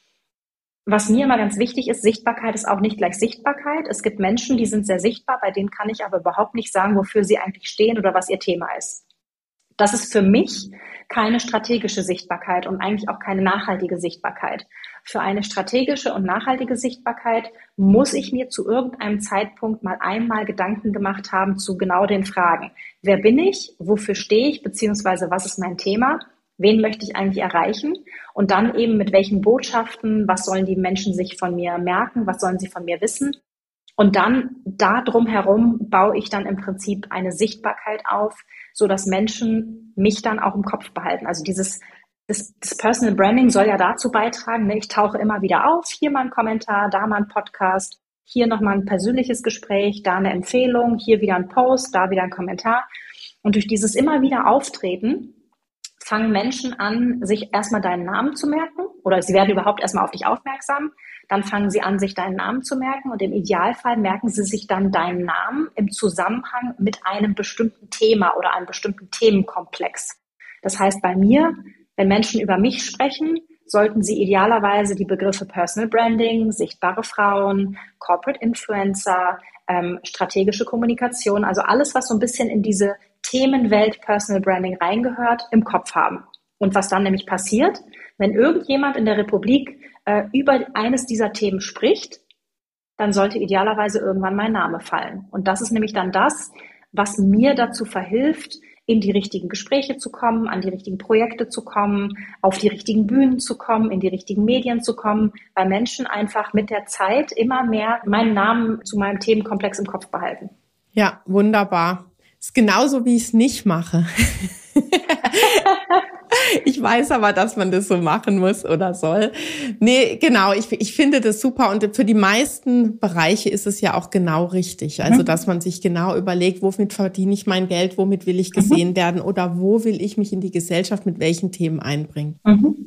was mir immer ganz wichtig ist, Sichtbarkeit ist auch nicht gleich Sichtbarkeit. Es gibt Menschen, die sind sehr sichtbar, bei denen kann ich aber überhaupt nicht sagen, wofür sie eigentlich stehen oder was ihr Thema ist. Das ist für mich keine strategische Sichtbarkeit und eigentlich auch keine nachhaltige Sichtbarkeit. Für eine strategische und nachhaltige Sichtbarkeit muss ich mir zu irgendeinem Zeitpunkt mal einmal Gedanken gemacht haben zu genau den Fragen. Wer bin ich? Wofür stehe ich? Beziehungsweise was ist mein Thema? Wen möchte ich eigentlich erreichen? Und dann eben mit welchen Botschaften, was sollen die Menschen sich von mir merken, was sollen sie von mir wissen? Und dann da drum herum baue ich dann im Prinzip eine Sichtbarkeit auf, so dass Menschen mich dann auch im Kopf behalten. Also dieses das, das Personal Branding soll ja dazu beitragen, ne, ich tauche immer wieder auf, hier mal ein Kommentar, da mal ein Podcast, hier nochmal ein persönliches Gespräch, da eine Empfehlung, hier wieder ein Post, da wieder ein Kommentar. Und durch dieses immer wieder Auftreten fangen Menschen an, sich erstmal deinen Namen zu merken oder sie werden überhaupt erstmal auf dich aufmerksam. Dann fangen sie an, sich deinen Namen zu merken und im Idealfall merken sie sich dann deinen Namen im Zusammenhang mit einem bestimmten Thema oder einem bestimmten Themenkomplex. Das heißt, bei mir, wenn Menschen über mich sprechen, sollten sie idealerweise die Begriffe Personal Branding, sichtbare Frauen, Corporate Influencer, ähm, strategische Kommunikation, also alles, was so ein bisschen in diese Themenwelt Personal Branding reingehört, im Kopf haben. Und was dann nämlich passiert, Wenn irgendjemand in der Republik äh, über eines dieser Themen spricht, dann sollte idealerweise irgendwann mein Name fallen. Und das ist nämlich dann das, was mir dazu verhilft, in die richtigen Gespräche zu kommen, an die richtigen Projekte zu kommen, auf die richtigen Bühnen zu kommen, in die richtigen Medien zu kommen, weil Menschen einfach mit der Zeit immer mehr meinen Namen zu meinem Themenkomplex im Kopf behalten. Ja, wunderbar. Ist genauso, wie ich es nicht mache. Ich weiß aber, dass man das so machen muss oder soll. Nee, genau, ich, ich finde das super und für die meisten Bereiche ist es ja auch genau richtig. Also, dass man sich genau überlegt, womit verdiene ich mein Geld, womit will ich gesehen mhm. werden oder wo will ich mich in die Gesellschaft mit welchen Themen einbringen. Mhm.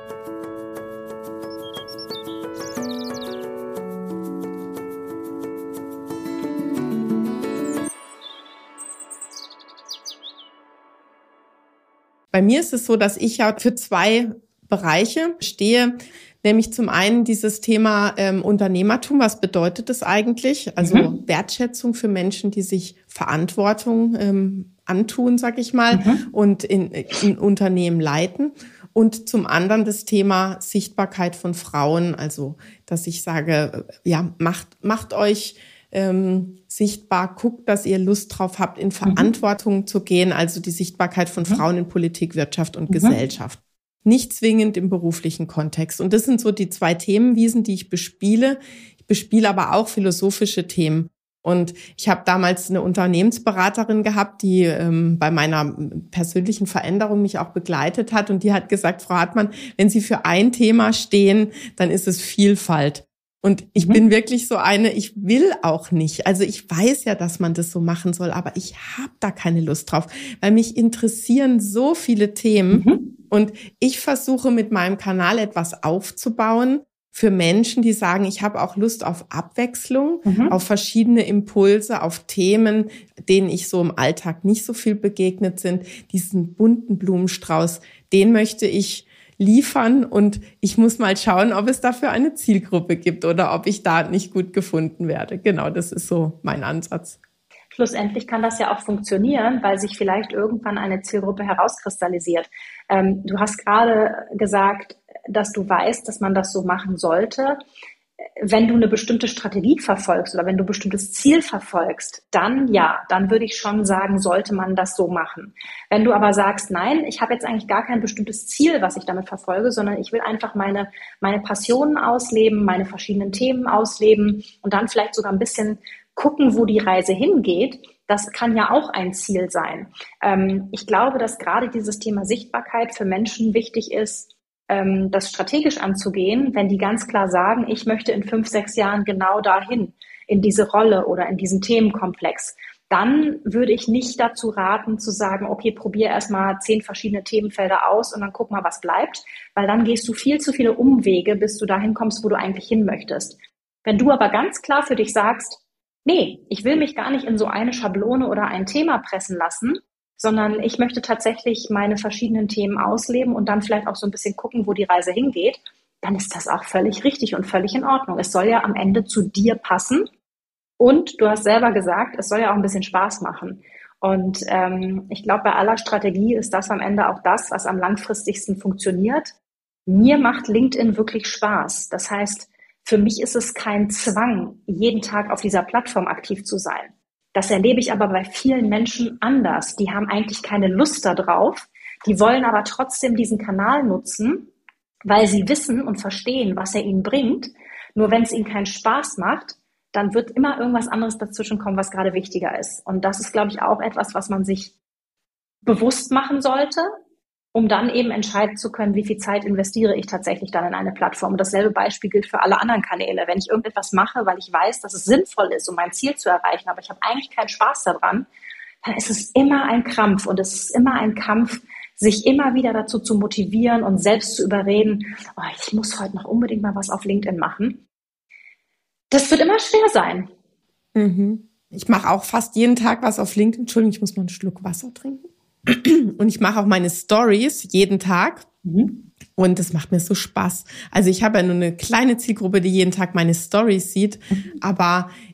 Bei mir ist es so, dass ich ja für zwei Bereiche stehe, nämlich zum einen dieses Thema ähm, Unternehmertum. Was bedeutet das eigentlich? Also mhm. Wertschätzung für Menschen, die sich Verantwortung ähm, antun, sag ich mal, mhm. und in, in Unternehmen leiten. Und zum anderen das Thema Sichtbarkeit von Frauen. Also, dass ich sage, ja, macht, macht euch Ähm, sichtbar, guckt, dass ihr Lust drauf habt, in Verantwortung mhm. zu gehen, also die Sichtbarkeit von mhm. Frauen in Politik, Wirtschaft und mhm. Gesellschaft. Nicht zwingend im beruflichen Kontext. Und das sind so die zwei Themenwiesen, die ich bespiele. Ich bespiele aber auch philosophische Themen. Und ich habe damals eine Unternehmensberaterin gehabt, die ähm, bei meiner persönlichen Veränderung mich auch begleitet hat. Und die hat gesagt, Frau Hartmann, wenn Sie für ein Thema stehen, dann ist es Vielfalt. Und ich mhm. bin wirklich so eine, ich will auch nicht. Also ich weiß ja, dass man das so machen soll, aber ich habe da keine Lust drauf, weil mich interessieren so viele Themen. Mhm. Und ich versuche mit meinem Kanal etwas aufzubauen für Menschen, die sagen, ich habe auch Lust auf Abwechslung, mhm. auf verschiedene Impulse, auf Themen, denen ich so im Alltag nicht so viel begegnet sind. Diesen bunten Blumenstrauß, den möchte ich liefern und ich muss mal schauen, ob es dafür eine Zielgruppe gibt oder ob ich da nicht gut gefunden werde. Genau, das ist so mein Ansatz. Schlussendlich kann das ja auch funktionieren, weil sich vielleicht irgendwann eine Zielgruppe herauskristallisiert. Ähm, du hast gerade gesagt, dass du weißt, dass man das so machen sollte. Wenn du eine bestimmte Strategie verfolgst oder wenn du ein bestimmtes Ziel verfolgst, dann ja, dann würde ich schon sagen, sollte man das so machen. Wenn du aber sagst, nein, ich habe jetzt eigentlich gar kein bestimmtes Ziel, was ich damit verfolge, sondern ich will einfach meine, meine Passionen ausleben, meine verschiedenen Themen ausleben und dann vielleicht sogar ein bisschen gucken, wo die Reise hingeht, das kann ja auch ein Ziel sein. Ähm, ich glaube, dass gerade dieses Thema Sichtbarkeit für Menschen wichtig ist, das strategisch anzugehen, wenn die ganz klar sagen, ich möchte in fünf, sechs Jahren genau dahin, in diese Rolle oder in diesen Themenkomplex, dann würde ich nicht dazu raten, zu sagen, okay, probier erstmal zehn verschiedene Themenfelder aus und dann guck mal, was bleibt, weil dann gehst du viel zu viele Umwege, bis du dahin kommst, wo du eigentlich hin möchtest. Wenn du aber ganz klar für dich sagst, nee, ich will mich gar nicht in so eine Schablone oder ein Thema pressen lassen, sondern ich möchte tatsächlich meine verschiedenen Themen ausleben und dann vielleicht auch so ein bisschen gucken, wo die Reise hingeht, dann ist das auch völlig richtig und völlig in Ordnung. Es soll ja am Ende zu dir passen und du hast selber gesagt, es soll ja auch ein bisschen Spaß machen. Und ähm, ich glaube, bei aller Strategie ist das am Ende auch das, was am langfristigsten funktioniert. Mir macht LinkedIn wirklich Spaß. Das heißt, für mich ist es kein Zwang, jeden Tag auf dieser Plattform aktiv zu sein. Das erlebe ich aber bei vielen Menschen anders. Die haben eigentlich keine Lust darauf. Die wollen aber trotzdem diesen Kanal nutzen, weil sie wissen und verstehen, was er ihnen bringt. Nur wenn es ihnen keinen Spaß macht, dann wird immer irgendwas anderes dazwischen kommen, was gerade wichtiger ist. Und das ist, glaube ich, auch etwas, was man sich bewusst machen sollte, um dann eben entscheiden zu können, wie viel Zeit investiere ich tatsächlich dann in eine Plattform. Und dasselbe Beispiel gilt für alle anderen Kanäle. Wenn ich irgendetwas mache, weil ich weiß, dass es sinnvoll ist, um mein Ziel zu erreichen, aber ich habe eigentlich keinen Spaß daran, dann ist es immer ein Krampf und es ist immer ein Kampf, sich immer wieder dazu zu motivieren und selbst zu überreden, oh, ich muss heute noch unbedingt mal was auf LinkedIn machen. Das wird immer schwer sein. Mhm. Ich mache auch fast jeden Tag was auf LinkedIn. Entschuldigung, ich muss mal einen Schluck Wasser trinken. Und ich mache auch meine Stories jeden Tag. Mhm. Und das macht mir so Spaß. Also ich habe ja nur eine kleine Zielgruppe, die jeden Tag meine Stories sieht. Mhm. Aber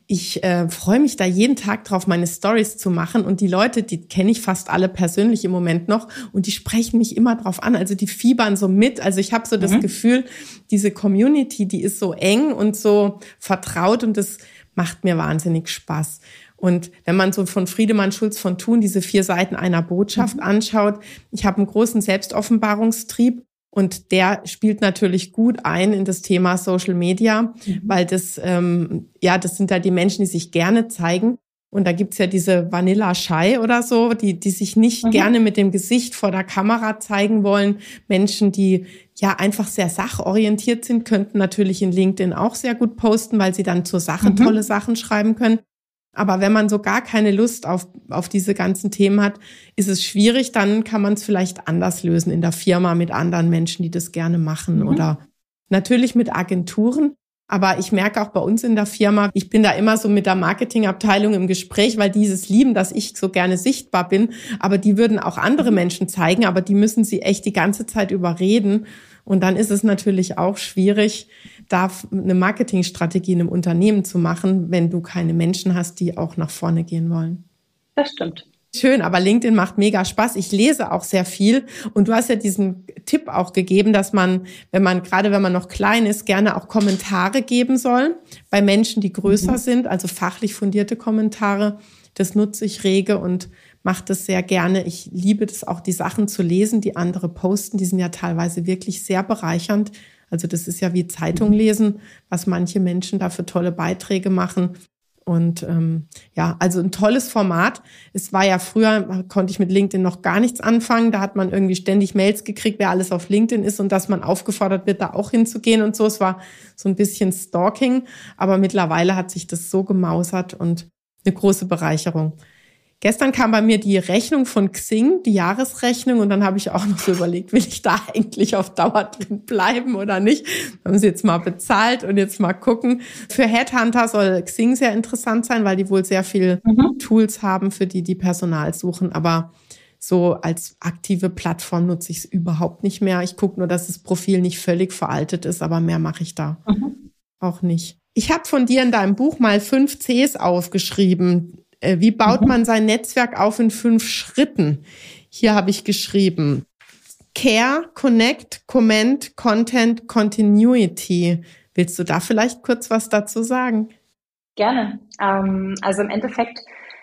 ich äh, freue mich da jeden Tag drauf, meine Stories zu machen. Und die Leute, die kenne ich fast alle persönlich im Moment noch und die sprechen mich immer drauf an. Also die fiebern so mit. Also ich habe so mhm. das Gefühl, diese Community, die ist so eng und so vertraut und das macht mir wahnsinnig Spaß. Und wenn man so von Friedemann Schulz von Thun diese vier Seiten einer Botschaft mhm. anschaut, ich habe einen großen Selbstoffenbarungstrieb. Und der spielt natürlich gut ein in das Thema Social Media, mhm. weil das, ähm, ja, das sind ja die Menschen, die sich gerne zeigen. Und da gibt's ja diese Vanilla Shy oder so, die, die sich nicht mhm. gerne mit dem Gesicht vor der Kamera zeigen wollen. Menschen, die ja einfach sehr sachorientiert sind, könnten natürlich in LinkedIn auch sehr gut posten, weil sie dann zur Sache mhm. tolle Sachen schreiben können. Aber wenn man so gar keine Lust auf, auf diese ganzen Themen hat, ist es schwierig, dann kann man es vielleicht anders lösen in der Firma mit anderen Menschen, die das gerne machen mhm. oder natürlich mit Agenturen. Aber ich merke auch bei uns in der Firma, ich bin da immer so mit der Marketingabteilung im Gespräch, weil die es lieben, dass ich so gerne sichtbar bin. Aber die würden auch andere Menschen zeigen, aber die müssen sie echt die ganze Zeit überreden. Und dann ist es natürlich auch schwierig, da eine Marketingstrategie in einem Unternehmen zu machen, wenn du keine Menschen hast, die auch nach vorne gehen wollen. Das stimmt. Schön, aber LinkedIn macht mega Spaß. Ich lese auch sehr viel und du hast ja diesen Tipp auch gegeben, dass man, wenn man, gerade wenn man noch klein ist, gerne auch Kommentare geben soll bei Menschen, die größer mhm. sind, also fachlich fundierte Kommentare. Das nutze ich rege und mache das sehr gerne. Ich liebe das auch, die Sachen zu lesen, die andere posten. Die sind ja teilweise wirklich sehr bereichernd. Also das ist ja wie Zeitung lesen, was manche Menschen da für tolle Beiträge machen. Und ähm, ja, also ein tolles Format. Es war ja früher, konnte ich mit LinkedIn noch gar nichts anfangen. Da hat man irgendwie ständig Mails gekriegt, wer alles auf LinkedIn ist und dass man aufgefordert wird, da auch hinzugehen und so. Es war so ein bisschen Stalking, aber mittlerweile hat sich das so gemausert und eine große Bereicherung. Gestern kam bei mir die Rechnung von Xing, die Jahresrechnung, und dann habe ich auch noch so überlegt, will ich da eigentlich auf Dauer drin bleiben oder nicht? Haben sie jetzt mal bezahlt und jetzt mal gucken. Für Headhunter soll Xing sehr interessant sein, weil die wohl sehr viel mhm. Tools haben, für die die Personal suchen. Aber so als aktive Plattform nutze ich es überhaupt nicht mehr. Ich gucke nur, dass das Profil nicht völlig veraltet ist, aber mehr mache ich da mhm. auch nicht. Ich habe von dir in deinem Buch mal fünf Cs aufgeschrieben. Wie baut mhm. man sein Netzwerk auf in fünf Schritten? Hier habe ich geschrieben: Care, Connect, Comment, Content, Continuity. Willst du da vielleicht kurz was dazu sagen? Gerne. Ähm, also im Endeffekt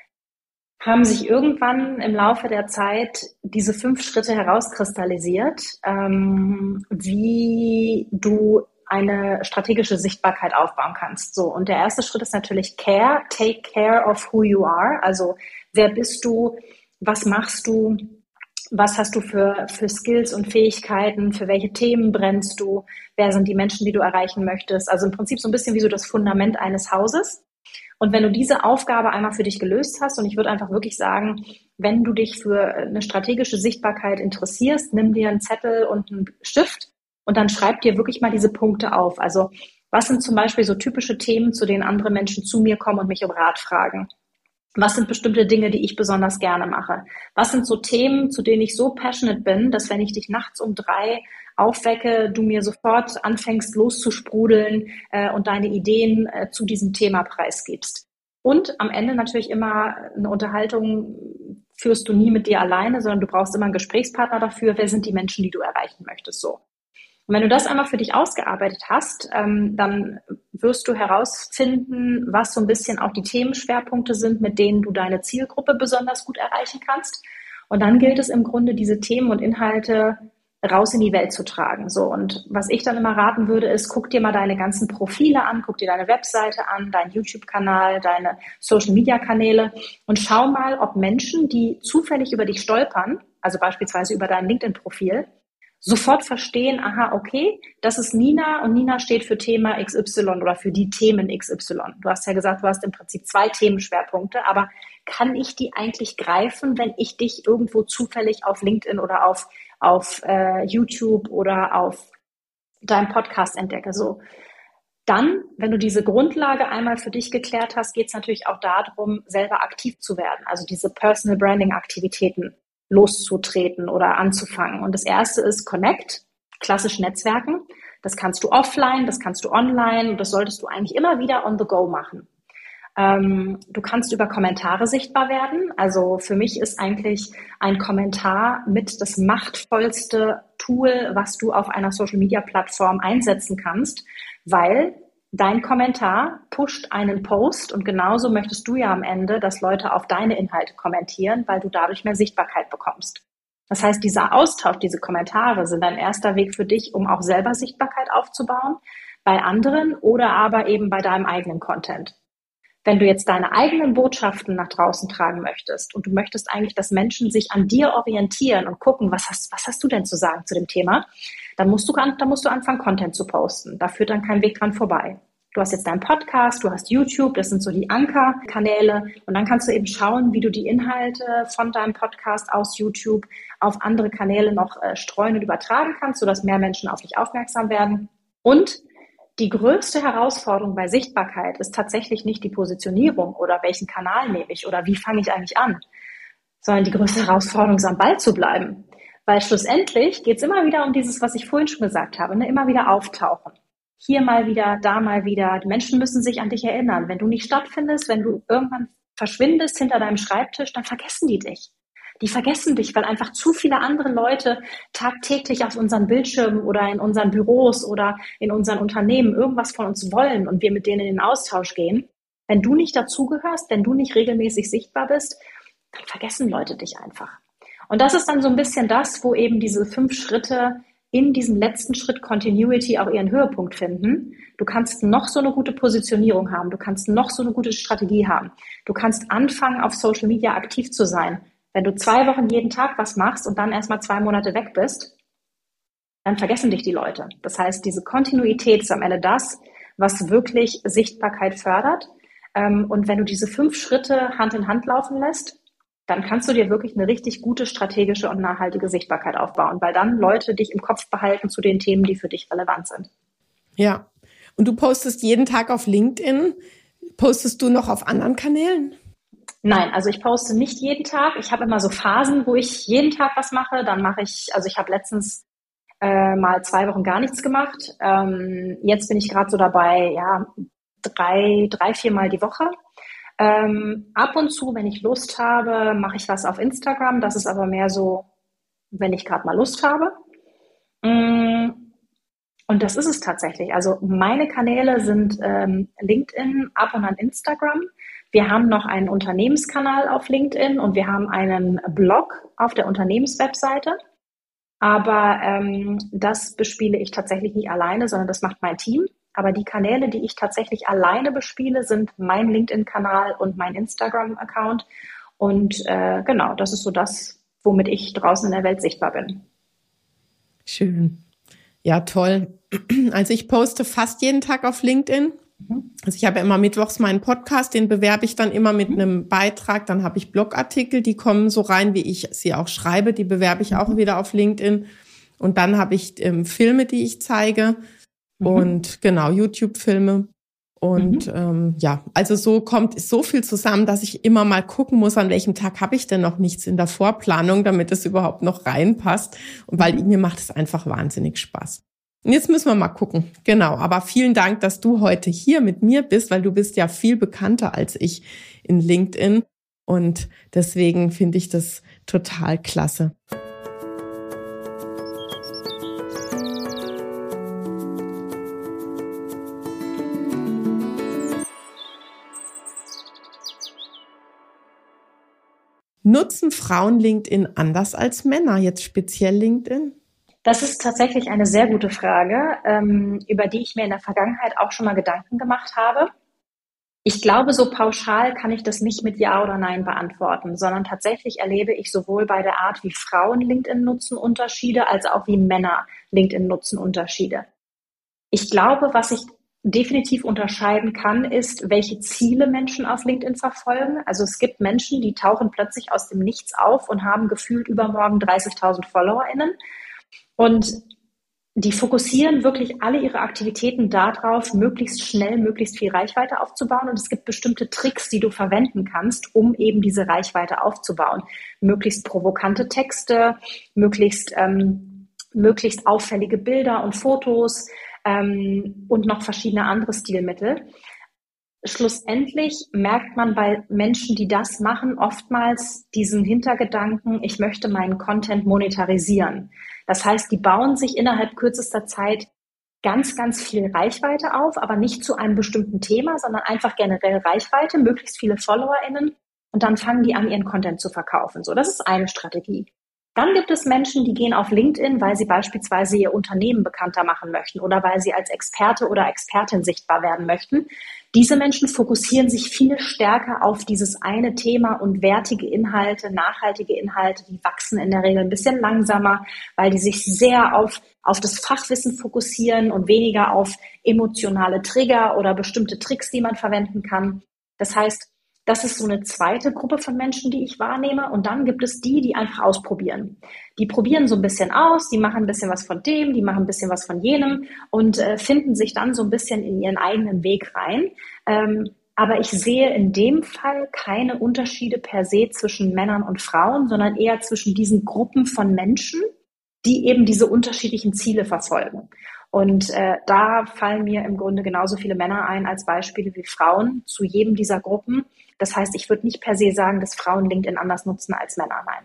haben sich irgendwann im Laufe der Zeit diese fünf Schritte herauskristallisiert, ähm, wie du eine strategische Sichtbarkeit aufbauen kannst. So, und der erste Schritt ist natürlich Care, take care of who you are. Also, wer bist du? Was machst du? Was hast du für, für Skills und Fähigkeiten? Für welche Themen brennst du? Wer sind die Menschen, die du erreichen möchtest? Also im Prinzip so ein bisschen wie so das Fundament eines Hauses. Und wenn du diese Aufgabe einmal für dich gelöst hast, und ich würde einfach wirklich sagen, wenn du dich für eine strategische Sichtbarkeit interessierst, nimm dir einen Zettel und einen Stift und dann schreib dir wirklich mal diese Punkte auf. Also was sind zum Beispiel so typische Themen, zu denen andere Menschen zu mir kommen und mich um Rat fragen? Was sind bestimmte Dinge, die ich besonders gerne mache? Was sind so Themen, zu denen ich so passionate bin, dass wenn ich dich nachts um drei aufwecke, du mir sofort anfängst loszusprudeln äh, und deine Ideen äh, zu diesem Thema preisgibst? Und am Ende natürlich immer eine Unterhaltung führst du nie mit dir alleine, sondern du brauchst immer einen Gesprächspartner dafür. Wer sind die Menschen, die du erreichen möchtest? So. Und wenn du das einmal für dich ausgearbeitet hast, ähm, dann wirst du herausfinden, was so ein bisschen auch die Themenschwerpunkte sind, mit denen du deine Zielgruppe besonders gut erreichen kannst. Und dann gilt es im Grunde, diese Themen und Inhalte raus in die Welt zu tragen. So, und was ich dann immer raten würde, ist, guck dir mal deine ganzen Profile an, guck dir deine Webseite an, deinen YouTube-Kanal, deine Social-Media-Kanäle und schau mal, ob Menschen, die zufällig über dich stolpern, also beispielsweise über dein LinkedIn-Profil, sofort verstehen, aha, okay, das ist Nina und Nina steht für Thema X Y oder für die Themen X Y. Du hast ja gesagt, du hast im Prinzip zwei Themenschwerpunkte, aber kann ich die eigentlich greifen, wenn ich dich irgendwo zufällig auf LinkedIn oder auf, auf äh, YouTube oder auf deinem Podcast entdecke? So. Dann, wenn du diese Grundlage einmal für dich geklärt hast, geht es natürlich auch darum, selber aktiv zu werden, also diese Personal Branding Aktivitäten loszutreten oder anzufangen. Und das erste ist Connect, klassisch Netzwerken. Das kannst du offline, das kannst du online und das solltest du eigentlich immer wieder on the go machen. Ähm, du kannst über Kommentare sichtbar werden. Also für mich ist eigentlich ein Kommentar mit das machtvollste Tool, was du auf einer Social-Media-Plattform einsetzen kannst, weil dein Kommentar pusht einen Post und genauso möchtest du ja am Ende, dass Leute auf deine Inhalte kommentieren, weil du dadurch mehr Sichtbarkeit bekommst. Das heißt, dieser Austausch, diese Kommentare sind ein erster Weg für dich, um auch selber Sichtbarkeit aufzubauen bei anderen oder aber eben bei deinem eigenen Content. Wenn du jetzt deine eigenen Botschaften nach draußen tragen möchtest und du möchtest eigentlich, dass Menschen sich an dir orientieren und gucken, was hast, was hast du denn zu sagen zu dem Thema, dann musst du, dann musst du anfangen, Content zu posten. Da führt dann kein Weg dran vorbei. Du hast jetzt deinen Podcast, du hast YouTube, das sind so die Ankerkanäle und dann kannst du eben schauen, wie du die Inhalte von deinem Podcast aus YouTube auf andere Kanäle noch äh, streuen und übertragen kannst, sodass mehr Menschen auf dich aufmerksam werden. Und die größte Herausforderung bei Sichtbarkeit ist tatsächlich nicht die Positionierung oder welchen Kanal nehme ich oder wie fange ich eigentlich an, sondern die größte Herausforderung ist, am Ball zu bleiben. Weil schlussendlich geht es immer wieder um dieses, was ich vorhin schon gesagt habe, ne? Immer wieder auftauchen. Hier mal wieder, da mal wieder. Die Menschen müssen sich an dich erinnern. Wenn du nicht stattfindest, wenn du irgendwann verschwindest hinter deinem Schreibtisch, dann vergessen die dich. Die vergessen dich, weil einfach zu viele andere Leute tagtäglich auf unseren Bildschirmen oder in unseren Büros oder in unseren Unternehmen irgendwas von uns wollen und wir mit denen in den Austausch gehen. Wenn du nicht dazugehörst, wenn du nicht regelmäßig sichtbar bist, dann vergessen Leute dich einfach. Und das ist dann so ein bisschen das, wo eben diese fünf Schritte in diesem letzten Schritt Continuity auch ihren Höhepunkt finden. Du kannst noch so eine gute Positionierung haben, du kannst noch so eine gute Strategie haben. Du kannst anfangen, auf Social Media aktiv zu sein. Wenn du zwei Wochen jeden Tag was machst und dann erstmal zwei Monate weg bist, dann vergessen dich die Leute. Das heißt, diese Kontinuität ist am Ende das, was wirklich Sichtbarkeit fördert. Und wenn du diese fünf Schritte Hand in Hand laufen lässt, dann kannst du dir wirklich eine richtig gute strategische und nachhaltige Sichtbarkeit aufbauen, weil dann Leute dich im Kopf behalten zu den Themen, die für dich relevant sind. Ja, und du postest jeden Tag auf LinkedIn. Postest du noch auf anderen Kanälen? Nein, also ich poste nicht jeden Tag. Ich habe immer so Phasen, wo ich jeden Tag was mache. Dann mache ich, also ich habe letztens äh, mal zwei Wochen gar nichts gemacht. Ähm, jetzt bin ich gerade so dabei, ja, drei, drei, vier Mal die Woche. Ähm, ab und zu, wenn ich Lust habe, mache ich was auf Instagram. Das ist aber mehr so, wenn ich gerade mal Lust habe. Und das ist es tatsächlich. Also meine Kanäle sind ähm, LinkedIn, ab und an Instagram. Wir haben noch einen Unternehmenskanal auf LinkedIn und wir haben einen Blog auf der Unternehmenswebseite. Aber ähm, das bespiele ich tatsächlich nicht alleine, sondern das macht mein Team. Aber die Kanäle, die ich tatsächlich alleine bespiele, sind mein LinkedIn-Kanal und mein Instagram-Account. Und äh, genau, das ist so das, womit ich draußen in der Welt sichtbar bin. Schön. Ja, toll. Also ich poste fast jeden Tag auf LinkedIn. Also ich habe ja immer mittwochs meinen Podcast, den bewerbe ich dann immer mit einem Beitrag. Dann habe ich Blogartikel, die kommen so rein, wie ich sie auch schreibe. Die bewerbe ich auch wieder auf LinkedIn. Und dann habe ich ähm, Filme, die ich zeige. Mhm. Und genau, YouTube-Filme. Und mhm. ähm, ja, also so kommt so viel zusammen, dass ich immer mal gucken muss, an welchem Tag habe ich denn noch nichts in der Vorplanung, damit es überhaupt noch reinpasst. Und weil mir macht es einfach wahnsinnig Spaß. Und jetzt müssen wir mal gucken. Genau, aber vielen Dank, dass du heute hier mit mir bist, weil du bist ja viel bekannter als ich in LinkedIn. Und deswegen finde ich das total klasse. Nutzen Frauen LinkedIn anders als Männer, jetzt speziell LinkedIn? Das ist tatsächlich eine sehr gute Frage, ähm, über die ich mir in der Vergangenheit auch schon mal Gedanken gemacht habe. Ich glaube, so pauschal kann ich das nicht mit Ja oder Nein beantworten, sondern tatsächlich erlebe ich sowohl bei der Art, wie Frauen LinkedIn nutzen, Unterschiede, als auch wie Männer LinkedIn nutzen, Unterschiede. Ich glaube, was ich definitiv unterscheiden kann, ist, welche Ziele Menschen auf LinkedIn verfolgen. Also es gibt Menschen, die tauchen plötzlich aus dem Nichts auf und haben gefühlt übermorgen dreißigtausend FollowerInnen. Und die fokussieren wirklich alle ihre Aktivitäten darauf, möglichst schnell, möglichst viel Reichweite aufzubauen. Und es gibt bestimmte Tricks, die du verwenden kannst, um eben diese Reichweite aufzubauen. Möglichst provokante Texte, möglichst, ähm, möglichst auffällige Bilder und Fotos ähm, und noch verschiedene andere Stilmittel. schlussendlich merkt man bei Menschen, die das machen, oftmals diesen Hintergedanken, ich möchte meinen Content monetarisieren. Das heißt, die bauen sich innerhalb kürzester Zeit ganz, ganz viel Reichweite auf, aber nicht zu einem bestimmten Thema, sondern einfach generell Reichweite, möglichst viele FollowerInnen, und dann fangen die an, ihren Content zu verkaufen. So, das ist eine Strategie. Dann gibt es Menschen, die gehen auf LinkedIn, weil sie beispielsweise ihr Unternehmen bekannter machen möchten oder weil sie als Experte oder Expertin sichtbar werden möchten. Diese Menschen fokussieren sich viel stärker auf dieses eine Thema, und wertige Inhalte, nachhaltige Inhalte, die wachsen in der Regel ein bisschen langsamer, weil die sich sehr auf, auf das Fachwissen fokussieren und weniger auf emotionale Trigger oder bestimmte Tricks, die man verwenden kann. Das heißt, das ist so eine zweite Gruppe von Menschen, die ich wahrnehme. Und dann gibt es die, die einfach ausprobieren. Die probieren so ein bisschen aus, die machen ein bisschen was von dem, die machen ein bisschen was von jenem und äh, finden sich dann so ein bisschen in ihren eigenen Weg rein. Ähm, aber ich sehe in dem Fall keine Unterschiede per se zwischen Männern und Frauen, sondern eher zwischen diesen Gruppen von Menschen, die eben diese unterschiedlichen Ziele verfolgen. Und äh, da fallen mir im Grunde genauso viele Männer ein als Beispiele wie Frauen zu jedem dieser Gruppen. Das heißt, ich würde nicht per se sagen, dass Frauen LinkedIn anders nutzen als Männer, nein.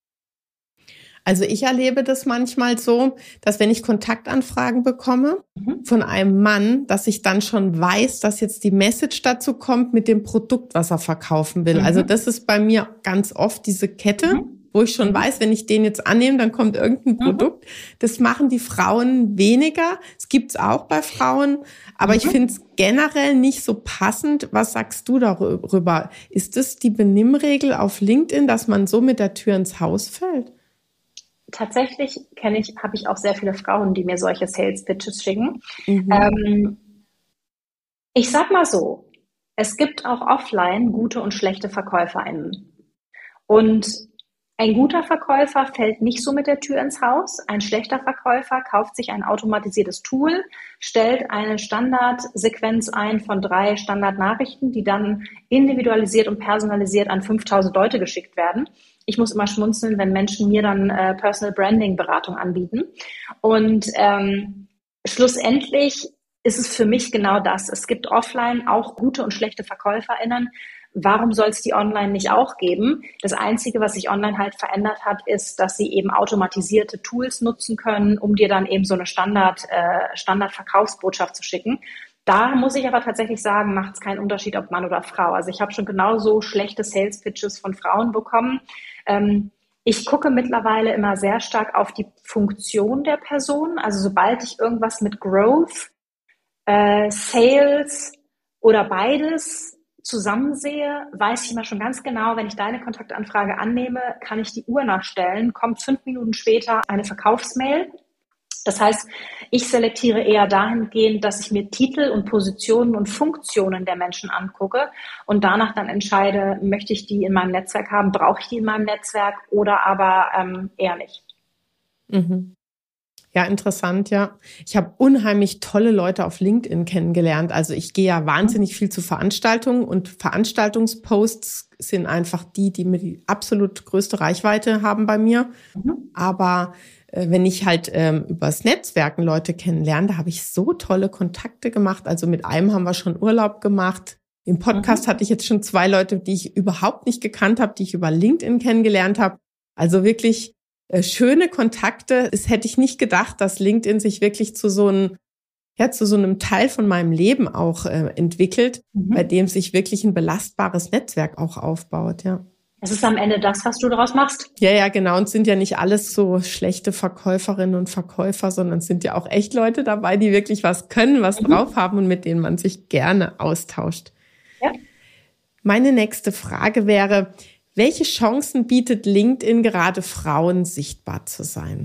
Also ich erlebe das manchmal so, dass wenn ich Kontaktanfragen bekomme mhm. von einem Mann, dass ich dann schon weiß, dass jetzt die Message dazu kommt mit dem Produkt, was er verkaufen will. Mhm. Also das ist bei mir ganz oft diese Kette, mhm. wo ich schon mhm. weiß, wenn ich den jetzt annehme, dann kommt irgendein Produkt. Mhm. Das machen die Frauen weniger. Es gibt's auch bei Frauen, aber mhm. ich finde es generell nicht so passend. Was sagst du darüber? Ist das die Benimmregel auf LinkedIn, dass man so mit der Tür ins Haus fällt? Tatsächlich kenne ich, habe ich auch sehr viele Frauen, die mir solche Sales Pitches schicken. Mhm. Ähm, ich sag mal so, es gibt auch offline gute und schlechte VerkäuferInnen. Und ein guter Verkäufer fällt nicht so mit der Tür ins Haus. Ein schlechter Verkäufer kauft sich ein automatisiertes Tool, stellt eine Standardsequenz ein von drei Standardnachrichten, die dann individualisiert und personalisiert an fünftausend Leute geschickt werden. Ich muss immer schmunzeln, wenn Menschen mir dann äh, Personal Branding Beratung anbieten. Und ähm, schlussendlich ist es für mich genau das. Es gibt offline auch gute und schlechte VerkäuferInnen. Warum soll es die online nicht auch geben? Das Einzige, was sich online halt verändert hat, ist, dass sie eben automatisierte Tools nutzen können, um dir dann eben so eine Standard, äh, Standard-Verkaufsbotschaft zu schicken. Da muss ich aber tatsächlich sagen, macht es keinen Unterschied, ob Mann oder Frau. Also ich habe schon genauso schlechte Sales-Pitches von Frauen bekommen. Ähm, ich gucke mittlerweile immer sehr stark auf die Funktion der Person. Also sobald ich irgendwas mit Growth, äh, Sales oder beides zusammensehe, weiß ich immer schon ganz genau, wenn ich deine Kontaktanfrage annehme, kann ich die Uhr nachstellen, kommt fünf Minuten später eine Verkaufsmail. Das heißt, ich selektiere eher dahingehend, dass ich mir Titel und Positionen und Funktionen der Menschen angucke und danach dann entscheide, möchte ich die in meinem Netzwerk haben, brauche ich die in meinem Netzwerk oder aber ähm, eher nicht. Mhm. Ja, interessant, ja. Ich habe unheimlich tolle Leute auf LinkedIn kennengelernt. Also ich gehe ja wahnsinnig viel zu Veranstaltungen und Veranstaltungsposts sind einfach die, die mir die absolut größte Reichweite haben bei mir. Mhm. Aber äh, wenn ich halt ähm, übers Netzwerken Leute kennenlerne, da habe ich so tolle Kontakte gemacht. Also mit einem haben wir schon Urlaub gemacht. Im Podcast mhm. hatte ich jetzt schon zwei Leute, die ich überhaupt nicht gekannt habe, die ich über LinkedIn kennengelernt habe. Also wirklich schöne Kontakte. Das hätte ich nicht gedacht, dass LinkedIn sich wirklich zu so einem, ja, zu so einem Teil von meinem Leben auch äh, entwickelt, mhm. bei dem sich wirklich ein belastbares Netzwerk auch aufbaut, ja. Es ist am Ende das, was du daraus machst. Ja, ja, genau. Und es sind ja nicht alles so schlechte Verkäuferinnen und Verkäufer, sondern es sind ja auch echt Leute dabei, die wirklich was können, was mhm. drauf haben und mit denen man sich gerne austauscht. Ja. Meine nächste Frage wäre, welche Chancen bietet LinkedIn gerade Frauen, sichtbar zu sein?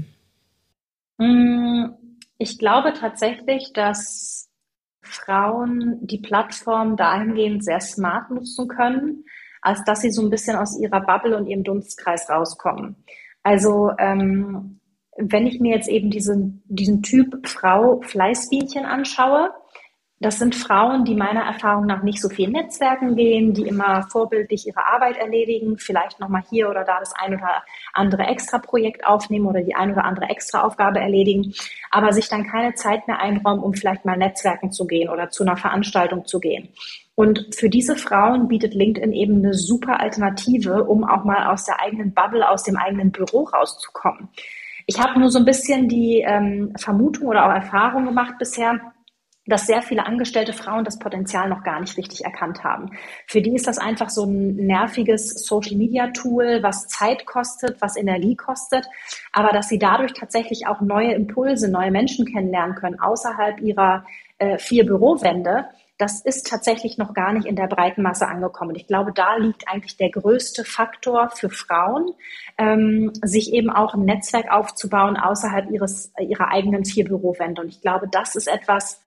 Ich glaube tatsächlich, dass Frauen die Plattform dahingehend sehr smart nutzen können, als dass sie so ein bisschen aus ihrer Bubble und ihrem Dunstkreis rauskommen. Also ähm, wenn ich mir jetzt eben diesen, diesen Typ Frau Fleißbienchen anschaue, das sind Frauen, die meiner Erfahrung nach nicht so viel Netzwerken gehen, die immer vorbildlich ihre Arbeit erledigen, vielleicht nochmal hier oder da das ein oder andere Extra-Projekt aufnehmen oder die ein oder andere Extra-Aufgabe erledigen, aber sich dann keine Zeit mehr einräumen, um vielleicht mal Netzwerken zu gehen oder zu einer Veranstaltung zu gehen. Und für diese Frauen bietet LinkedIn eben eine super Alternative, um auch mal aus der eigenen Bubble, aus dem eigenen Büro rauszukommen. Ich habe nur so ein bisschen die ähm, Vermutung oder auch Erfahrung gemacht bisher, dass sehr viele angestellte Frauen das Potenzial noch gar nicht richtig erkannt haben. Für die ist das einfach so ein nerviges Social-Media-Tool, was Zeit kostet, was Energie kostet, aber dass sie dadurch tatsächlich auch neue Impulse, neue Menschen kennenlernen können, außerhalb ihrer äh, vier Bürowände. Das ist tatsächlich noch gar nicht in der breiten Masse angekommen. Ich glaube, da liegt eigentlich der größte Faktor für Frauen, ähm, sich eben auch ein Netzwerk aufzubauen außerhalb ihres, ihrer eigenen vier Bürowände. Und ich glaube, das ist etwas,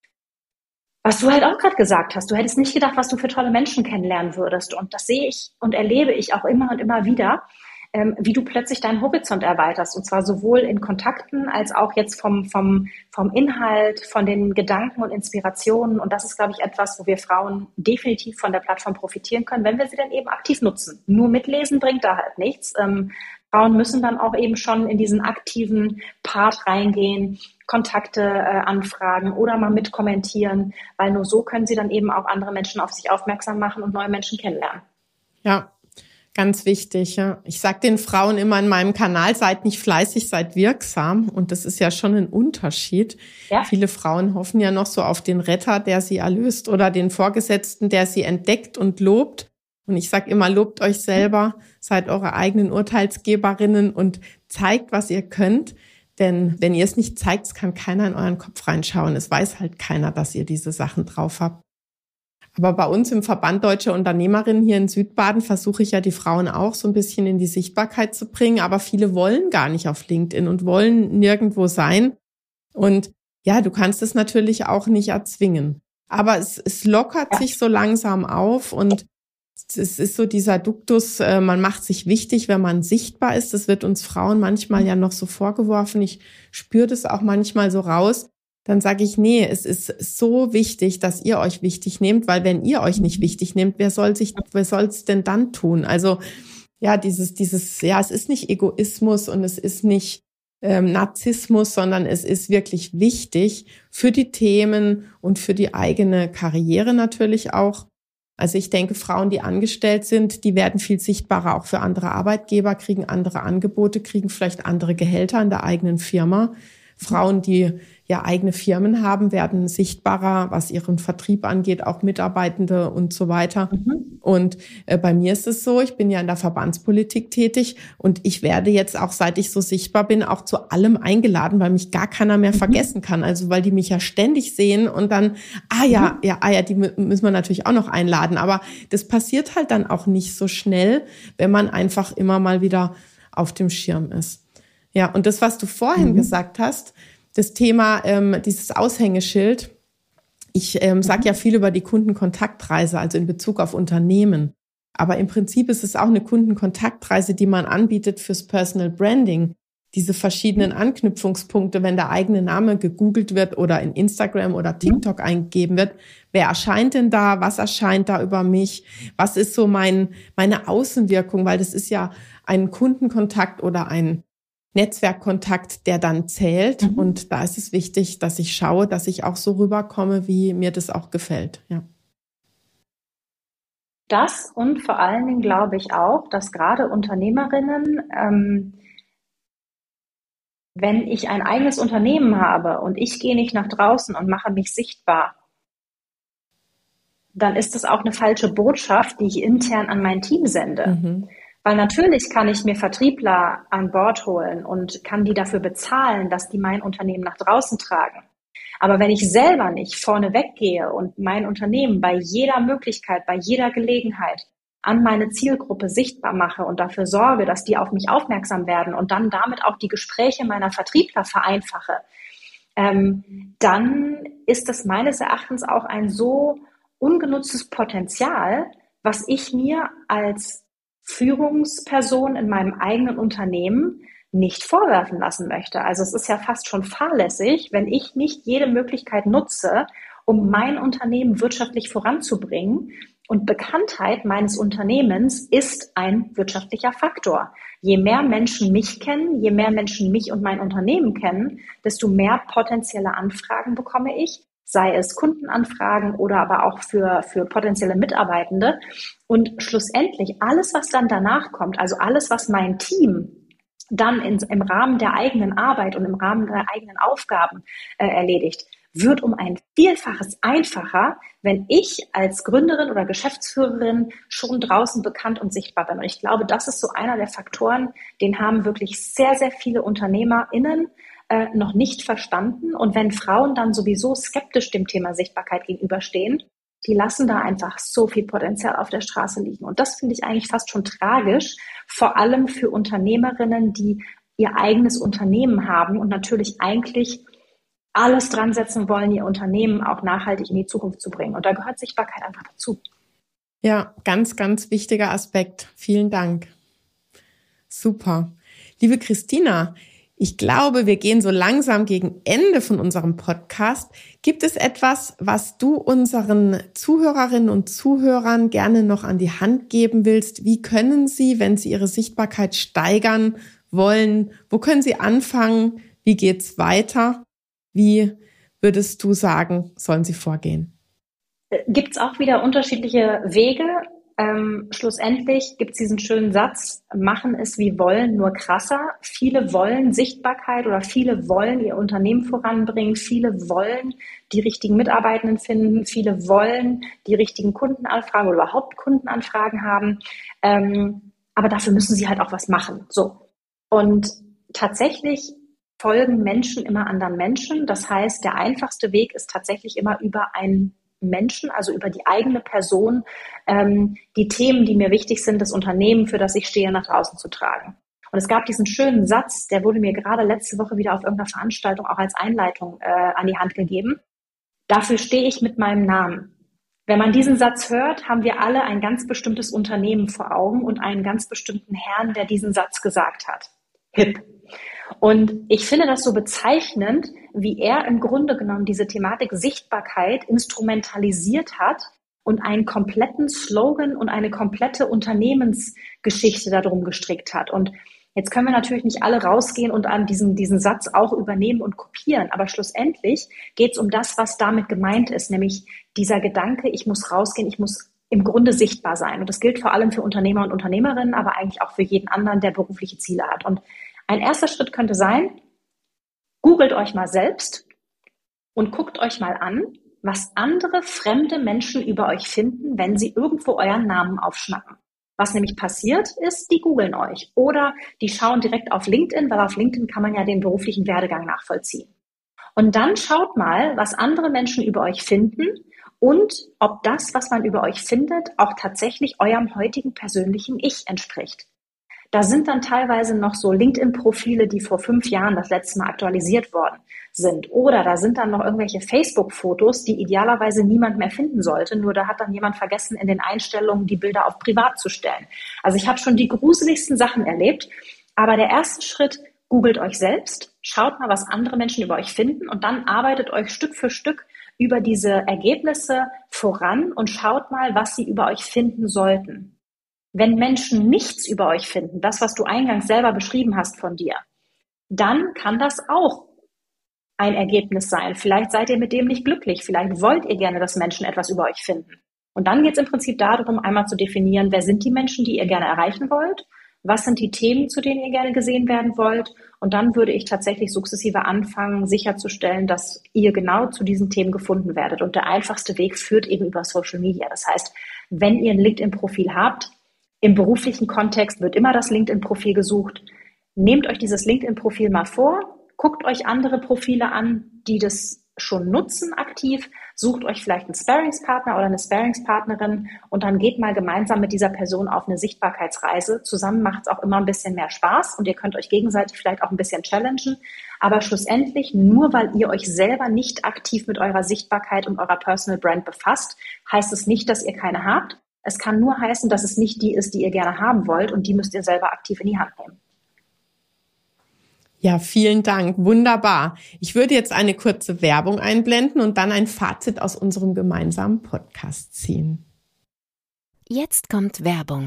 was du halt auch gerade gesagt hast. Du hättest nicht gedacht, was du für tolle Menschen kennenlernen würdest. Und das sehe ich und erlebe ich auch immer und immer wieder, ähm, wie du plötzlich deinen Horizont erweiterst. Und zwar sowohl in Kontakten als auch jetzt vom, vom, vom Inhalt, von den Gedanken und Inspirationen. Und das ist, glaube ich, etwas, wo wir Frauen definitiv von der Plattform profitieren können, wenn wir sie dann eben aktiv nutzen. Nur mitlesen bringt da halt nichts. Ähm, Frauen müssen dann auch eben schon in diesen aktiven Part reingehen, Kontakte äh, anfragen oder mal mitkommentieren, weil nur so können sie dann eben auch andere Menschen auf sich aufmerksam machen und neue Menschen kennenlernen. Ja, ganz wichtig. Ja. Ich sage den Frauen immer in meinem Kanal, seid nicht fleißig, seid wirksam. Und das ist ja schon ein Unterschied. Ja. Viele Frauen hoffen ja noch so auf den Retter, der sie erlöst, oder den Vorgesetzten, der sie entdeckt und lobt. Und ich sage immer, lobt euch selber, seid eure eigenen Urteilsgeberinnen und zeigt, was ihr könnt. Denn wenn ihr es nicht zeigt, kann keiner in euren Kopf reinschauen. Es weiß halt keiner, dass ihr diese Sachen drauf habt. Aber bei uns im Verband Deutscher Unternehmerinnen hier in Südbaden versuche ich ja, die Frauen auch so ein bisschen in die Sichtbarkeit zu bringen. Aber viele wollen gar nicht auf LinkedIn und wollen nirgendwo sein. Und ja, du kannst es natürlich auch nicht erzwingen. Aber es, es lockert ja. sich so langsam auf und es ist so dieser Duktus, äh, man macht sich wichtig, wenn man sichtbar ist. Das wird uns Frauen manchmal ja noch so vorgeworfen. Ich spüre das auch manchmal so raus. Dann sage ich, nee, es ist so wichtig, dass ihr euch wichtig nehmt, weil wenn ihr euch nicht wichtig nehmt, wer soll sich, wer soll es denn dann tun? Also ja, dieses, dieses, ja, es ist nicht Egoismus und es ist nicht ähm, Narzissmus, sondern es ist wirklich wichtig für die Themen und für die eigene Karriere natürlich auch. Also ich denke, Frauen, die angestellt sind, die werden viel sichtbarer auch für andere Arbeitgeber, kriegen andere Angebote, kriegen vielleicht andere Gehälter in der eigenen Firma. Frauen, die ja eigene Firmen haben, werden sichtbarer, was ihren Vertrieb angeht, auch Mitarbeitende und so weiter. Mhm. Und äh, bei mir ist es so, ich bin ja in der Verbandspolitik tätig und ich werde jetzt auch, seit ich so sichtbar bin, auch zu allem eingeladen, weil mich gar keiner mehr mhm. vergessen kann. Also weil die mich ja ständig sehen und dann, ah ja, mhm. ja, ah ja, die müssen wir natürlich auch noch einladen. Aber das passiert halt dann auch nicht so schnell, wenn man einfach immer mal wieder auf dem Schirm ist. Ja, und das, was du vorhin mhm. gesagt hast, das Thema, ähm, dieses Aushängeschild. Ich ähm, sage ja viel über die Kundenkontaktreise, also in Bezug auf Unternehmen. Aber im Prinzip ist es auch eine Kundenkontaktreise, die man anbietet fürs Personal Branding. Diese verschiedenen Anknüpfungspunkte, wenn der eigene Name gegoogelt wird oder in Instagram oder TikTok eingegeben wird. Wer erscheint denn da? Was erscheint da über mich? Was ist so mein meine Außenwirkung? Weil das ist ja ein Kundenkontakt oder ein Netzwerkkontakt, der dann zählt. Mhm. Und da ist es wichtig, dass ich schaue, dass ich auch so rüberkomme, wie mir das auch gefällt. Ja. Das und vor allen Dingen glaube ich auch, dass gerade Unternehmerinnen, ähm, wenn ich ein eigenes Unternehmen habe und ich gehe nicht nach draußen und mache mich sichtbar, dann ist das auch eine falsche Botschaft, die ich intern an mein Team sende. Mhm. Weil natürlich kann ich mir Vertriebler an Bord holen und kann die dafür bezahlen, dass die mein Unternehmen nach draußen tragen. Aber wenn ich selber nicht vorne weggehe und mein Unternehmen bei jeder Möglichkeit, bei jeder Gelegenheit an meine Zielgruppe sichtbar mache und dafür sorge, dass die auf mich aufmerksam werden und dann damit auch die Gespräche meiner Vertriebler vereinfache, ähm, dann ist das meines Erachtens auch ein so ungenutztes Potenzial, was ich mir als Führungsperson in meinem eigenen Unternehmen nicht vorwerfen lassen möchte. Also es ist ja fast schon fahrlässig, wenn ich nicht jede Möglichkeit nutze, um mein Unternehmen wirtschaftlich voranzubringen. Und Bekanntheit meines Unternehmens ist ein wirtschaftlicher Faktor. Je mehr Menschen mich kennen, je mehr Menschen mich und mein Unternehmen kennen, desto mehr potenzielle Anfragen bekomme ich, sei es Kundenanfragen oder aber auch für, für potenzielle Mitarbeitende. Und schlussendlich alles, was dann danach kommt, also alles, was mein Team dann in, im Rahmen der eigenen Arbeit und im Rahmen der eigenen Aufgaben äh, erledigt, wird um ein Vielfaches einfacher, wenn ich als Gründerin oder Geschäftsführerin schon draußen bekannt und sichtbar bin. Und ich glaube, das ist so einer der Faktoren, den haben wirklich sehr, sehr viele UnternehmerInnen äh, noch nicht verstanden. Und wenn Frauen dann sowieso skeptisch dem Thema Sichtbarkeit gegenüberstehen, die lassen da einfach so viel Potenzial auf der Straße liegen. Und das finde ich eigentlich fast schon tragisch, vor allem für Unternehmerinnen, die ihr eigenes Unternehmen haben und natürlich eigentlich alles dran setzen wollen, ihr Unternehmen auch nachhaltig in die Zukunft zu bringen. Und da gehört Sichtbarkeit einfach dazu. Ja, ganz, ganz wichtiger Aspekt. Vielen Dank. Super. Liebe Christina, ich glaube, wir gehen so langsam gegen Ende von unserem Podcast. Gibt es etwas, was du unseren Zuhörerinnen und Zuhörern gerne noch an die Hand geben willst? Wie können sie, wenn sie ihre Sichtbarkeit steigern wollen, wo können sie anfangen? Wie geht's weiter? Wie würdest du sagen, sollen sie vorgehen? Gibt es auch wieder unterschiedliche Wege. Ähm, schlussendlich gibt es diesen schönen Satz, machen es wie wollen, nur krasser. Viele wollen Sichtbarkeit oder viele wollen ihr Unternehmen voranbringen, viele wollen die richtigen Mitarbeitenden finden, viele wollen die richtigen Kundenanfragen oder überhaupt Kundenanfragen haben. Ähm, aber dafür müssen sie halt auch was machen. So. Und tatsächlich folgen Menschen immer anderen Menschen. Das heißt, der einfachste Weg ist tatsächlich immer über einen Menschen, also über die eigene Person, ähm, die Themen, die mir wichtig sind, das Unternehmen, für das ich stehe, nach draußen zu tragen. Und es gab diesen schönen Satz, der wurde mir gerade letzte Woche wieder auf irgendeiner Veranstaltung auch als Einleitung äh, an die Hand gegeben. Dafür stehe ich mit meinem Namen. Wenn man diesen Satz hört, haben wir alle ein ganz bestimmtes Unternehmen vor Augen und einen ganz bestimmten Herrn, der diesen Satz gesagt hat. Hip. Und ich finde das so bezeichnend, wie er im Grunde genommen diese Thematik Sichtbarkeit instrumentalisiert hat und einen kompletten Slogan und eine komplette Unternehmensgeschichte darum gestrickt hat. Und jetzt können wir natürlich nicht alle rausgehen und an diesen, diesen Satz auch übernehmen und kopieren. Aber schlussendlich geht es um das, was damit gemeint ist, nämlich dieser Gedanke, ich muss rausgehen, ich muss im Grunde sichtbar sein. Und das gilt vor allem für Unternehmer und Unternehmerinnen, aber eigentlich auch für jeden anderen, der berufliche Ziele hat. Und ein erster Schritt könnte sein, googelt euch mal selbst und guckt euch mal an, was andere fremde Menschen über euch finden, wenn sie irgendwo euren Namen aufschnappen. Was nämlich passiert ist, die googeln euch oder die schauen direkt auf LinkedIn, weil auf LinkedIn kann man ja den beruflichen Werdegang nachvollziehen. Und dann schaut mal, was andere Menschen über euch finden und ob das, was man über euch findet, auch tatsächlich eurem heutigen persönlichen Ich entspricht. Da sind dann teilweise noch so LinkedIn-Profile, die vor fünf Jahren das letzte Mal aktualisiert worden sind. Oder da sind dann noch irgendwelche Facebook-Fotos, die idealerweise niemand mehr finden sollte. Nur da hat dann jemand vergessen, in den Einstellungen die Bilder auf privat zu stellen. Also ich habe schon die gruseligsten Sachen erlebt. Aber der erste Schritt, googelt euch selbst, schaut mal, was andere Menschen über euch finden und dann arbeitet euch Stück für Stück über diese Ergebnisse voran und schaut mal, was sie über euch finden sollten. Wenn Menschen nichts über euch finden, das, was du eingangs selber beschrieben hast von dir, dann kann das auch ein Ergebnis sein. Vielleicht seid ihr mit dem nicht glücklich. Vielleicht wollt ihr gerne, dass Menschen etwas über euch finden. Und dann geht es im Prinzip darum, einmal zu definieren, wer sind die Menschen, die ihr gerne erreichen wollt? Was sind die Themen, zu denen ihr gerne gesehen werden wollt? Und dann würde ich tatsächlich sukzessive anfangen, sicherzustellen, dass ihr genau zu diesen Themen gefunden werdet. Und der einfachste Weg führt eben über Social Media. Das heißt, wenn ihr ein LinkedIn-Profil habt, im beruflichen Kontext wird immer das LinkedIn-Profil gesucht. Nehmt euch dieses LinkedIn-Profil mal vor, guckt euch andere Profile an, die das schon nutzen aktiv, sucht euch vielleicht einen Sparringspartner oder eine Sparringspartnerin und dann geht mal gemeinsam mit dieser Person auf eine Sichtbarkeitsreise. Zusammen macht es auch immer ein bisschen mehr Spaß und ihr könnt euch gegenseitig vielleicht auch ein bisschen challengen. Aber schlussendlich, nur weil ihr euch selber nicht aktiv mit eurer Sichtbarkeit und eurer Personal Brand befasst, heißt es nicht, dass ihr keine habt. Es kann nur heißen, dass es nicht die ist, die ihr gerne haben wollt und die müsst ihr selber aktiv in die Hand nehmen. Ja, vielen Dank. Wunderbar. Ich würde jetzt eine kurze Werbung einblenden und dann ein Fazit aus unserem gemeinsamen Podcast ziehen. Jetzt kommt Werbung.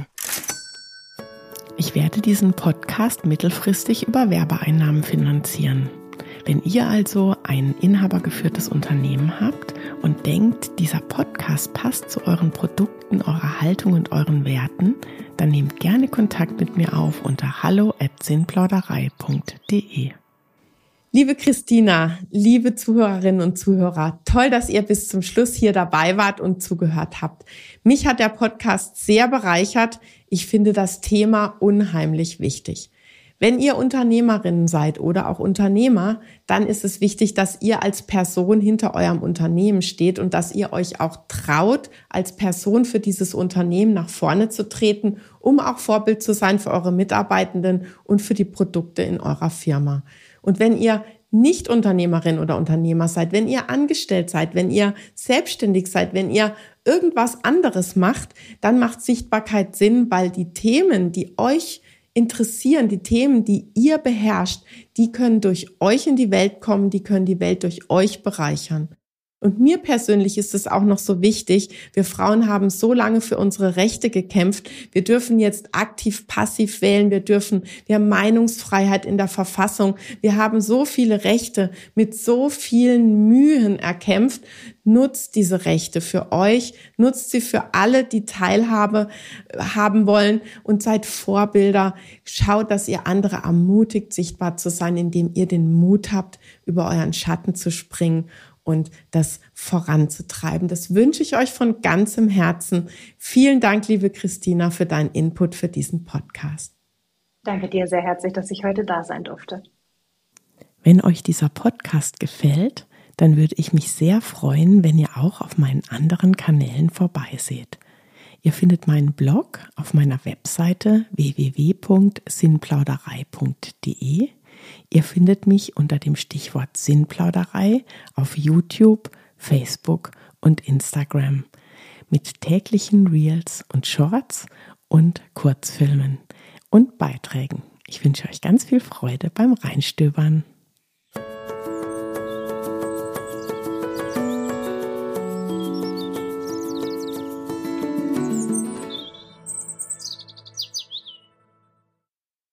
Ich werde diesen Podcast mittelfristig über Werbeeinnahmen finanzieren. Wenn ihr also ein inhabergeführtes Unternehmen habt und denkt, dieser Podcast passt zu euren Produkten, eurer Haltung und euren Werten, dann nehmt gerne Kontakt mit mir auf unter hallo at sinnplauderei punkt de. Liebe Christina, liebe Zuhörerinnen und Zuhörer, toll, dass ihr bis zum Schluss hier dabei wart und zugehört habt. Mich hat der Podcast sehr bereichert. Ich finde das Thema unheimlich wichtig. Wenn ihr Unternehmerinnen seid oder auch Unternehmer, dann ist es wichtig, dass ihr als Person hinter eurem Unternehmen steht und dass ihr euch auch traut, als Person für dieses Unternehmen nach vorne zu treten, um auch Vorbild zu sein für eure Mitarbeitenden und für die Produkte in eurer Firma. Und wenn ihr nicht Unternehmerin oder Unternehmer seid, wenn ihr angestellt seid, wenn ihr selbstständig seid, wenn ihr irgendwas anderes macht, dann macht Sichtbarkeit Sinn, weil die Themen, die euch interessieren, die Themen, die ihr beherrscht, die können durch euch in die Welt kommen, die können die Welt durch euch bereichern. Und mir persönlich ist es auch noch so wichtig, wir Frauen haben so lange für unsere Rechte gekämpft, wir dürfen jetzt aktiv, passiv wählen, wir dürfen, wir haben Meinungsfreiheit in der Verfassung, wir haben so viele Rechte mit so vielen Mühen erkämpft. Nutzt diese Rechte für euch, nutzt sie für alle, die Teilhabe haben wollen und seid Vorbilder. Schaut, dass ihr andere ermutigt, sichtbar zu sein, indem ihr den Mut habt, über euren Schatten zu springen und das voranzutreiben. Das wünsche ich euch von ganzem Herzen. Vielen Dank, liebe Christina, für deinen Input für diesen Podcast. Danke dir sehr herzlich, dass ich heute da sein durfte. Wenn euch dieser Podcast gefällt, dann würde ich mich sehr freuen, wenn ihr auch auf meinen anderen Kanälen vorbeiseht. Ihr findet meinen Blog auf meiner Webseite w w w punkt sinnplauderei punkt de. Ihr findet mich unter dem Stichwort Sinnplauderei auf YouTube, Facebook und Instagram mit täglichen Reels und Shorts und Kurzfilmen und Beiträgen. Ich wünsche euch ganz viel Freude beim Reinstöbern.